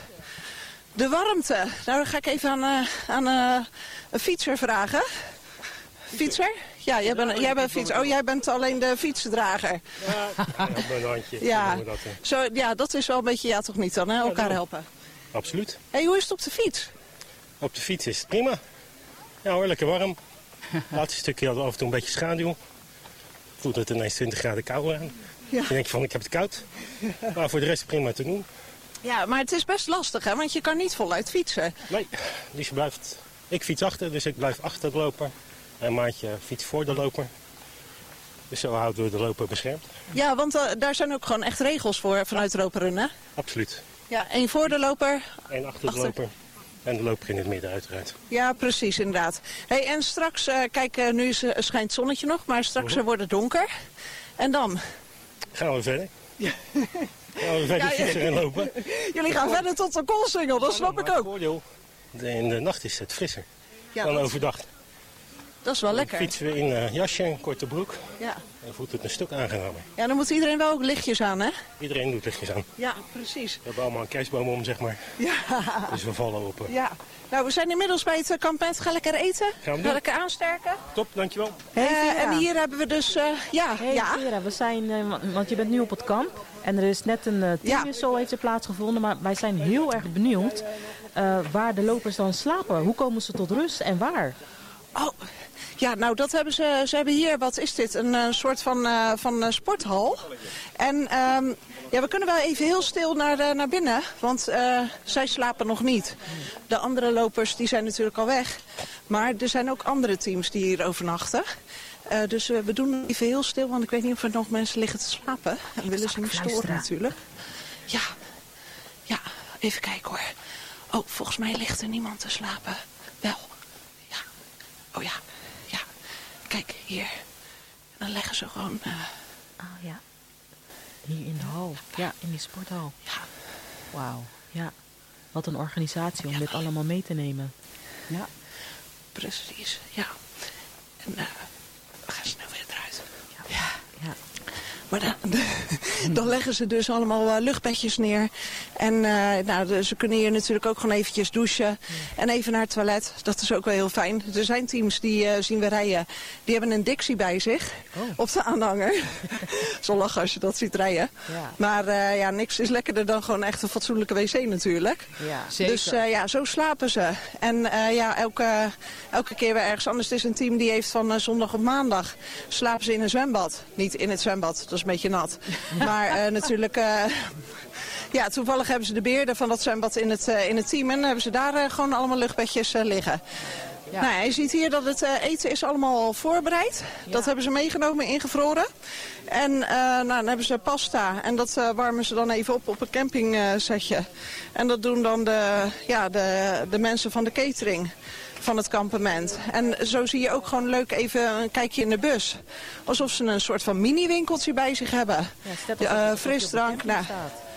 De warmte. Nou, dan ga ik even aan, uh, aan uh, een fietser vragen. Fietser? Ja, jij bent, jij bent fietser. Oh, jij bent alleen de fietsdrager. Ja, op mijn handje. Ja. Dat, Zo, ja, dat is wel een beetje ja toch niet dan, hè? Elkaar ja, helpen. Absoluut. Hey, hoe is het op de fiets? Op de fiets is het prima. Ja hoor, lekker warm. Laatste stukje hadden we af en toe een beetje schaduw. Voelt het ineens twintig graden kouder aan. Ja. Dan denk je van, ik heb het koud. Maar voor de rest prima te doen. Ja, maar het is best lastig, hè? Want je kan niet voluit fietsen. Nee, dus je blijft... Ik fiets achter, dus ik blijf achter de loper. En Maatje fiets voor de loper. Dus zo houden we de loper beschermd. Ja, want uh, daar zijn ook gewoon echt regels voor vanuit de loperrun, hè? Absoluut. Ja, één voor de loper. Eén achter de achter. loper. En de loper in het midden uiteraard. Ja, precies, inderdaad. Hey, en straks, uh, kijk, uh, nu is, uh, schijnt het zonnetje nog, maar straks uh-huh. wordt het donker. En dan? Gaan we verder. Ja. Gaan we verder ja, fietsen en lopen. Jullie gaan ja, verder tot de Koolsingel, dat snap ik ook. Voordeel. de, in de nacht is het frisser Ja, dan dat- overdag. Dat is wel Dan lekker. fietsen we in een jasje en korte broek. Ja. Dan voelt het een stuk aangenamer. Ja, dan moet iedereen wel ook lichtjes aan, hè? Iedereen doet lichtjes aan. Ja, precies. We hebben allemaal een kerstboom om, zeg maar. Ja. Dus we vallen op. eh. Ja. Nou, we zijn inmiddels bij het eh, kampement. Ga lekker eten. Gaan we doen. Ga lekker aansterken. Top, dankjewel. Eh, en hier hebben we dus, eh, ja, Hey, ja. Vera, we zijn, eh, want- want je bent nu op het kamp en er is net een uh, teamwissel heeft er plaatsgevonden, maar wij zijn heel erg benieuwd uh, waar de lopers dan slapen. Hoe komen ze tot rust en waar? Oh, ja, nou dat hebben ze, ze hebben hier, wat is dit, een uh, soort van, uh, van uh, sporthal. En um, ja, we kunnen wel even heel stil naar, uh, naar binnen, want uh, zij slapen nog niet. De andere lopers die zijn natuurlijk al weg, maar er zijn ook andere teams die hier overnachten. Uh, dus uh, we doen even heel stil, want ik weet niet of er nog mensen liggen te slapen. En willen ze niet storen natuurlijk. Ja, ja, even kijken hoor. Oh, volgens mij ligt er niemand te slapen. Wel. Ja. Oh ja, ja. Kijk, hier. En dan leggen ze gewoon... Uh... Ah ja. Hier in de hal. Ja, in die sporthal. Ja. Wauw. Ja. Wat een organisatie om ja, dit allemaal mee te nemen. Ja. Precies, ja. En uh, we gaan snel weer eruit. Ja. Ja. Ja. Maar dan, dan leggen ze dus allemaal uh, luchtbedjes neer. En uh, nou, de, ze kunnen hier natuurlijk ook gewoon eventjes douchen. En even naar het toilet. Dat is ook wel heel fijn. Er zijn teams die uh, zien we rijden. Die hebben een Dixie bij zich. Oh. Op de aanhanger. Zo lachen als je dat ziet rijden. Ja. Maar uh, ja, niks is lekkerder dan gewoon echt een fatsoenlijke wc natuurlijk. Ja, zeker. Dus uh, ja, zo slapen ze. En uh, ja, elke, elke keer weer ergens anders. Het is een team die heeft van uh, zondag op maandag slapen ze in een zwembad. Niet in het zwembad, dat is een beetje nat. Maar uh, natuurlijk... Uh, Ja, toevallig hebben ze de beheerder van dat zwembad in het, uh, in het team. En dan hebben ze daar uh, gewoon allemaal luchtbedjes uh, liggen. Ja. Nou, je ziet hier dat het uh, eten is allemaal al voorbereid. Ja. Dat hebben ze meegenomen, ingevroren. En uh, nou, dan hebben ze pasta. En dat uh, warmen ze dan even op op een campingzetje. Uh, en dat doen dan de, ja, de, de mensen van de catering van het kampement. En zo zie je ook gewoon leuk even een kijkje in de bus. Alsof ze een soort van mini-winkeltje bij zich hebben. Ja, uh, frisdrank. Nou,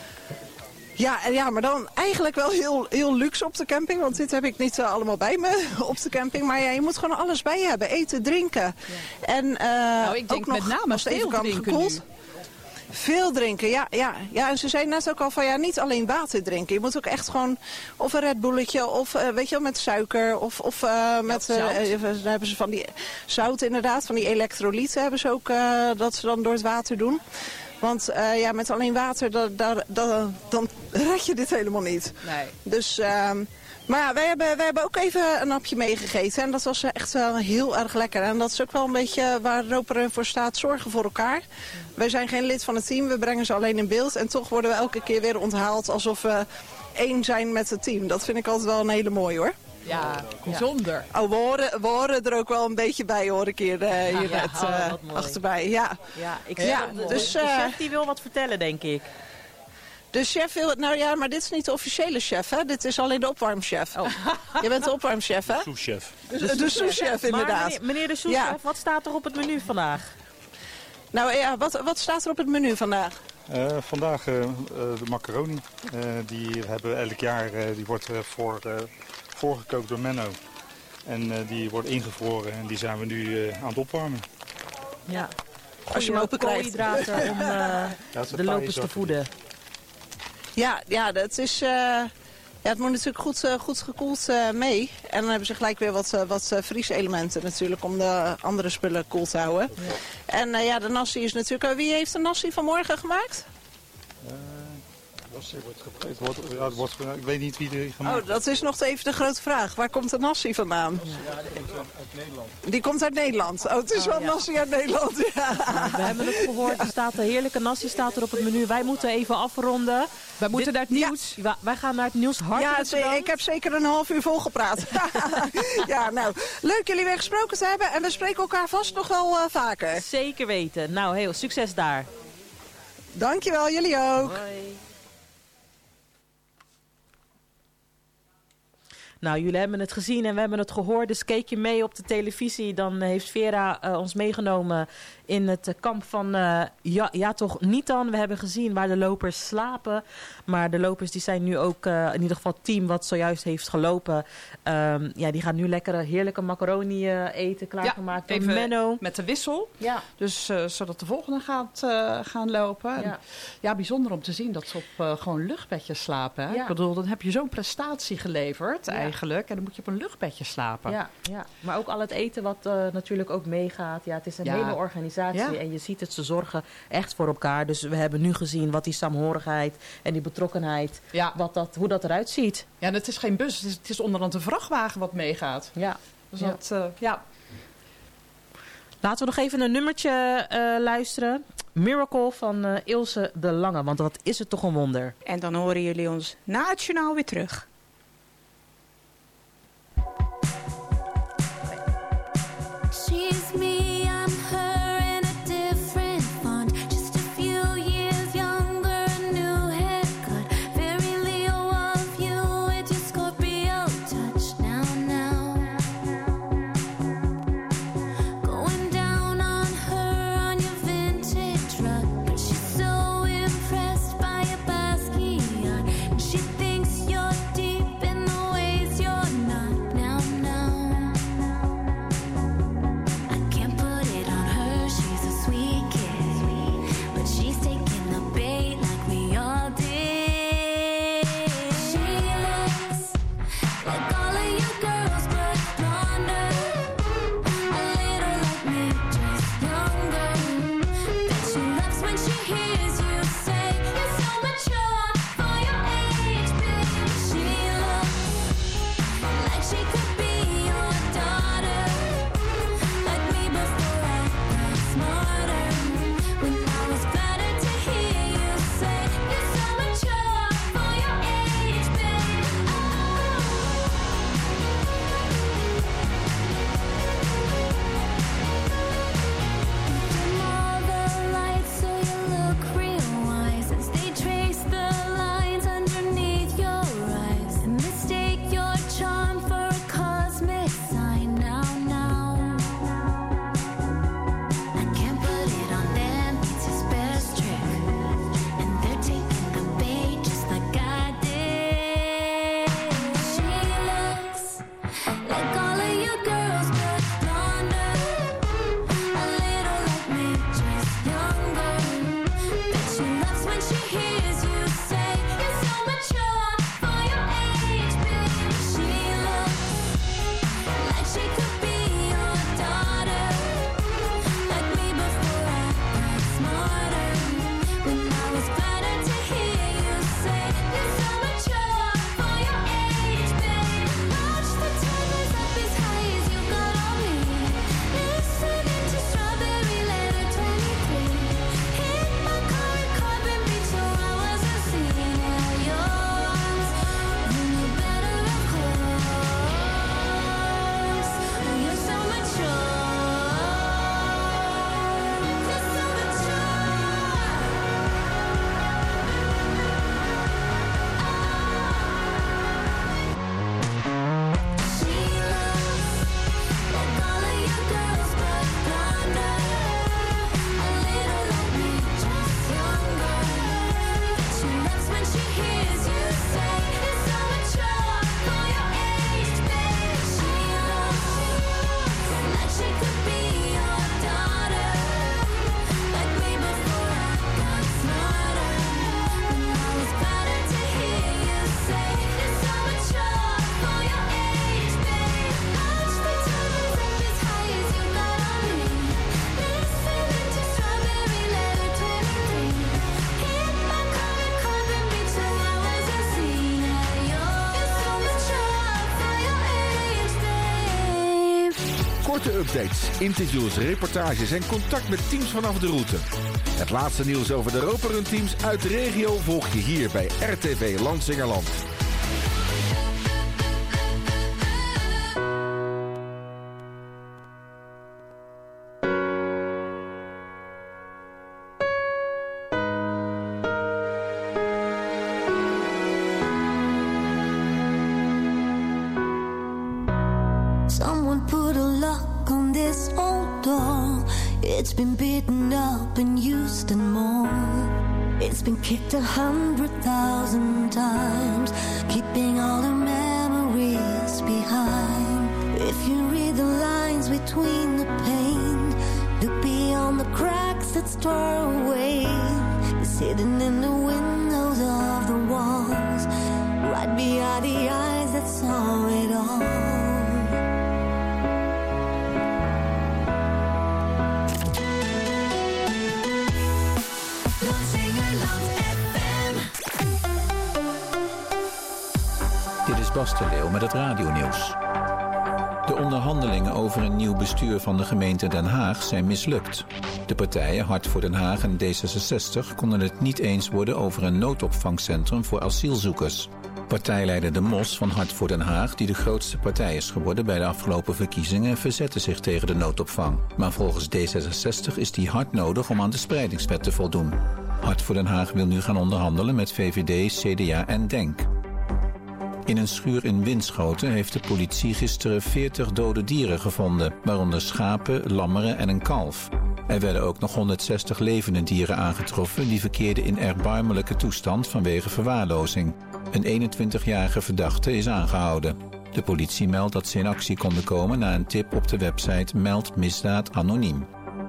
Ja, ja, maar dan eigenlijk wel heel, heel luxe op de camping. Want dit heb ik niet uh, allemaal bij me op de camping. Maar ja, je moet gewoon alles bij je hebben. Eten, drinken. Ja. En uh, nou, ik denk ook nog, met name veel drinken gekoeld. Nu. Veel drinken, ja, ja, ja. En ze zei net ook al van ja, niet alleen water drinken. Je moet ook echt gewoon of een Red Bulletje of uh, weet je wel, met suiker of, of uh, met uh, uh, dan hebben ze van die zout inderdaad, van die elektrolyten hebben ze ook uh, dat ze dan door het water doen. Want uh, ja, met alleen water, da, da, da, dan red je dit helemaal niet. Nee. Dus, uh, maar ja, wij hebben, wij hebben ook even een hapje meegegeten. En dat was echt wel heel erg lekker. En dat is ook wel een beetje waar Roperen voor staat, zorgen voor elkaar. Wij zijn geen lid van het team, we brengen ze alleen in beeld. En toch worden we elke keer weer onthaald alsof we één zijn met het team. Dat vind ik altijd wel een hele mooie hoor. Ja, bijzonder. Ja. Oh, we horen, we horen er ook wel een beetje bij, hoor ik hier, uh, hier ja, het, uh, oh, achterbij. Ja, ja, ik ja dus, uh, de chef die wil wat vertellen, denk ik. De chef wil het, nou ja, maar dit is niet de officiële chef, hè? Dit is alleen de opwarmchef. Oh. Je bent de opwarmchef, hè? De souschef. De, de, de souschef, inderdaad. Maar meneer, meneer de souschef, ja. Wat staat er op het menu vandaag? Nou ja, wat, wat staat er op het menu vandaag? Uh, vandaag uh, uh, de macaroni. Uh, die hebben we elk jaar, uh, die wordt uh, voor... Uh, voorgekookt door Menno. En uh, die wordt ingevroren en die zijn we nu uh, aan het opwarmen. Ja, als je hem open krijgt. Koolhydraten om uh, ja, de lopers te voeden. Ja, ja, dat is, uh, ja, het moet natuurlijk goed, uh, goed gekoeld uh, mee. En dan hebben ze gelijk weer wat, uh, wat uh, vrieselementen natuurlijk om de andere spullen koel te houden. Ja. En uh, ja, de nasi is natuurlijk... Uh, wie heeft de nasi vanmorgen gemaakt? Uh, Wordt gepreid, wordt, ja, het wordt, ik weet niet wie er gemaakt. Oh, dat is nog even de grote vraag. Waar komt de nasi vandaan? Ja, die komt uit Nederland. Die komt uit Nederland. Oh, het is oh, wel ja. nasi uit Nederland. Ja. Ja, we hebben het gehoord. Er staat een heerlijke nasi staat er op het menu. Wij moeten even afronden. Wij moeten naar het nieuws. Ja, wij gaan naar het nieuws. Hartelijk ja, ik heb zeker een half uur volgepraat. Ja, nou, leuk jullie weer gesproken te hebben. En we spreken elkaar vast nog wel uh, vaker. Zeker weten. Nou, heel succes daar. Dankjewel, jullie ook. Hoi. Nou, jullie hebben het gezien en we hebben het gehoord. Dus keek je mee op de televisie, dan uh, heeft Vera uh, ons meegenomen in het uh, kamp van uh, ja, ja toch niet dan. We hebben gezien waar de lopers slapen. Maar de lopers die zijn nu ook, uh, in ieder geval het team wat zojuist heeft gelopen. Um, ja, die gaan nu lekkere heerlijke macaroni uh, eten, klaargemaakt ja, door Menno. Met de wissel. Ja. Dus uh, zodat de volgende gaat uh, gaan lopen. Ja. ja, bijzonder om te zien dat ze op uh, gewoon luchtbedjes slapen. Hè? Ja. Ik bedoel, dan heb je zo'n prestatie geleverd Ja. eigenlijk. En dan moet je op een luchtbedje slapen. Ja, ja, maar ook al het eten wat uh, natuurlijk ook meegaat. Ja, het is een Ja. hele organisatie Ja. en je ziet het, ze zorgen echt voor elkaar. Dus we hebben nu gezien wat die saamhorigheid en die betrokkenheid, Ja. wat dat, hoe dat eruit ziet. Ja, en het is geen bus, het is, het is onderhand een vrachtwagen wat meegaat. Ja. Dus Ja. dat, uh, ja. Laten we nog even een nummertje uh, luisteren. Miracle van uh, Ilse de Lange, want wat is het toch een wonder. En dan horen jullie ons na het journaal weer terug. She's me, I'm her in a different font. Just a few years younger, a new haircut. Very Leo of you with your Scorpio touch. Now, now. Going down on her on your vintage rug. But she's so impressed by your Basquiat. And she thinks you're deep in the ways you're not. Now, now. I can't put it on her, she's a sweet kid. But she's taking the bait like we all did. She looks like all of you girls, but blonder. A little like me, just younger. Bet she loves when she hears you say you're so mature for your age, babe. She looks like she could be your daughter. Like me before I got smarter. When I was better to hear you say you're so mature for your age, babe. Dim all the lights so you look real wise as they trace the lines underneath your eyes and mistake your charm for a cosmic sign. Now, now. I can't put it on them, it's his best trick. And they're taking the bait just like I did. She looks like all of you girls, but blonder. A little like me, just younger. Bet she loves when she hears you say you're so mature for your age, babe. She looks like she could be your daughter. Like me before I got smarter. When I was better to hear you say you're so mature for your age, babe. Watch the time rise up as high as you got on me. Listening to Strawberry Letter twenty-three. Hit my car at Carbon Beach so I wasn't seen. Now your arms, you know better of course. You're so mature. You're so mature. She looks like all of you girls, but blonder. A little like me, just younger. Bet she loves when she hears you say you're so mature for your age, babe. She looks like she could be your daughter. Like me before I got smarter. When I was better to hear you say you're so mature for your age, babe. Watch the time rise up as high as you got on me. Listening to Strawberry Letter twenty-three. Hit my car at Carbon Beach so I wasn't seen. Now you're so mature for your age, babe. Korte updates, interviews, reportages en contact met teams vanaf de route. Het laatste nieuws over de Europa Run teams uit de regio volg je hier bij R T V Lansingerland. doll. It's been beaten up and used and more. It's been kicked a hundred thousand times, keeping all the memories behind. If you read the lines between the pain, look beyond the cracks that store away. It's hidden in the windows of the walls, right behind the eyes that saw it all. Dit is Bas de Leeuw met het radionieuws. De onderhandelingen over een nieuw bestuur van de gemeente Den Haag zijn mislukt. De partijen Hart voor Den Haag en D zesenzestig konden het niet eens worden over een noodopvangcentrum voor asielzoekers. Partijleider De Mos van Hart voor Den Haag, die de grootste partij is geworden bij de afgelopen verkiezingen, verzette zich tegen de noodopvang. Maar volgens D zesenzestig is die hard nodig om aan de spreidingswet te voldoen. Hart voor Den Haag wil nu gaan onderhandelen met V V D, C D A en DENK. In een schuur in Winschoten heeft de politie gisteren veertig dode dieren gevonden, waaronder schapen, lammeren en een kalf. Er werden ook nog honderdzestig levende dieren aangetroffen die verkeerden in erbarmelijke toestand vanwege verwaarlozing. Een eenentwintigjarige verdachte is aangehouden. De politie meldt dat ze in actie konden komen na een tip op de website Meld Misdaad Anoniem.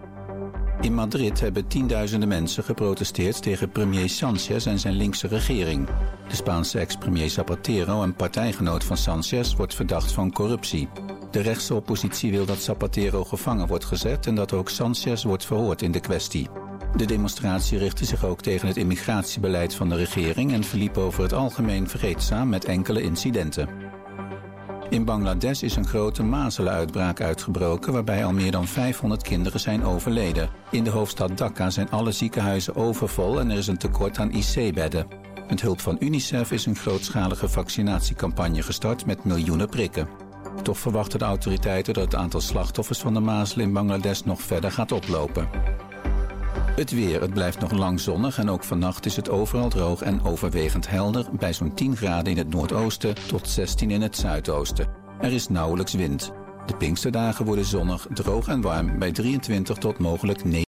In Madrid hebben tienduizenden mensen geprotesteerd tegen premier Sanchez en zijn linkse regering. De Spaanse ex-premier Zapatero, een partijgenoot van Sanchez, wordt verdacht van corruptie. De rechtse oppositie wil dat Zapatero gevangen wordt gezet en dat ook Sanchez wordt verhoord in de kwestie. De demonstratie richtte zich ook tegen het immigratiebeleid van de regering en verliep over het algemeen vreedzaam met enkele incidenten. In Bangladesh is een grote mazelenuitbraak uitgebroken waarbij al meer dan vijfhonderd kinderen zijn overleden. In de hoofdstad Dhaka zijn alle ziekenhuizen overvol en er is een tekort aan I C-bedden. Met hulp van UNICEF is een grootschalige vaccinatiecampagne gestart met miljoenen prikken. Toch verwachten de autoriteiten dat het aantal slachtoffers van de mazelen in Bangladesh nog verder gaat oplopen. Het weer, het blijft nog lang zonnig en ook vannacht is het overal droog en overwegend helder bij zo'n tien graden in het noordoosten tot zestien in het zuidoosten. Er is nauwelijks wind. De Pinksterdagen worden zonnig, droog en warm bij drieëntwintig tot mogelijk negenentwintig.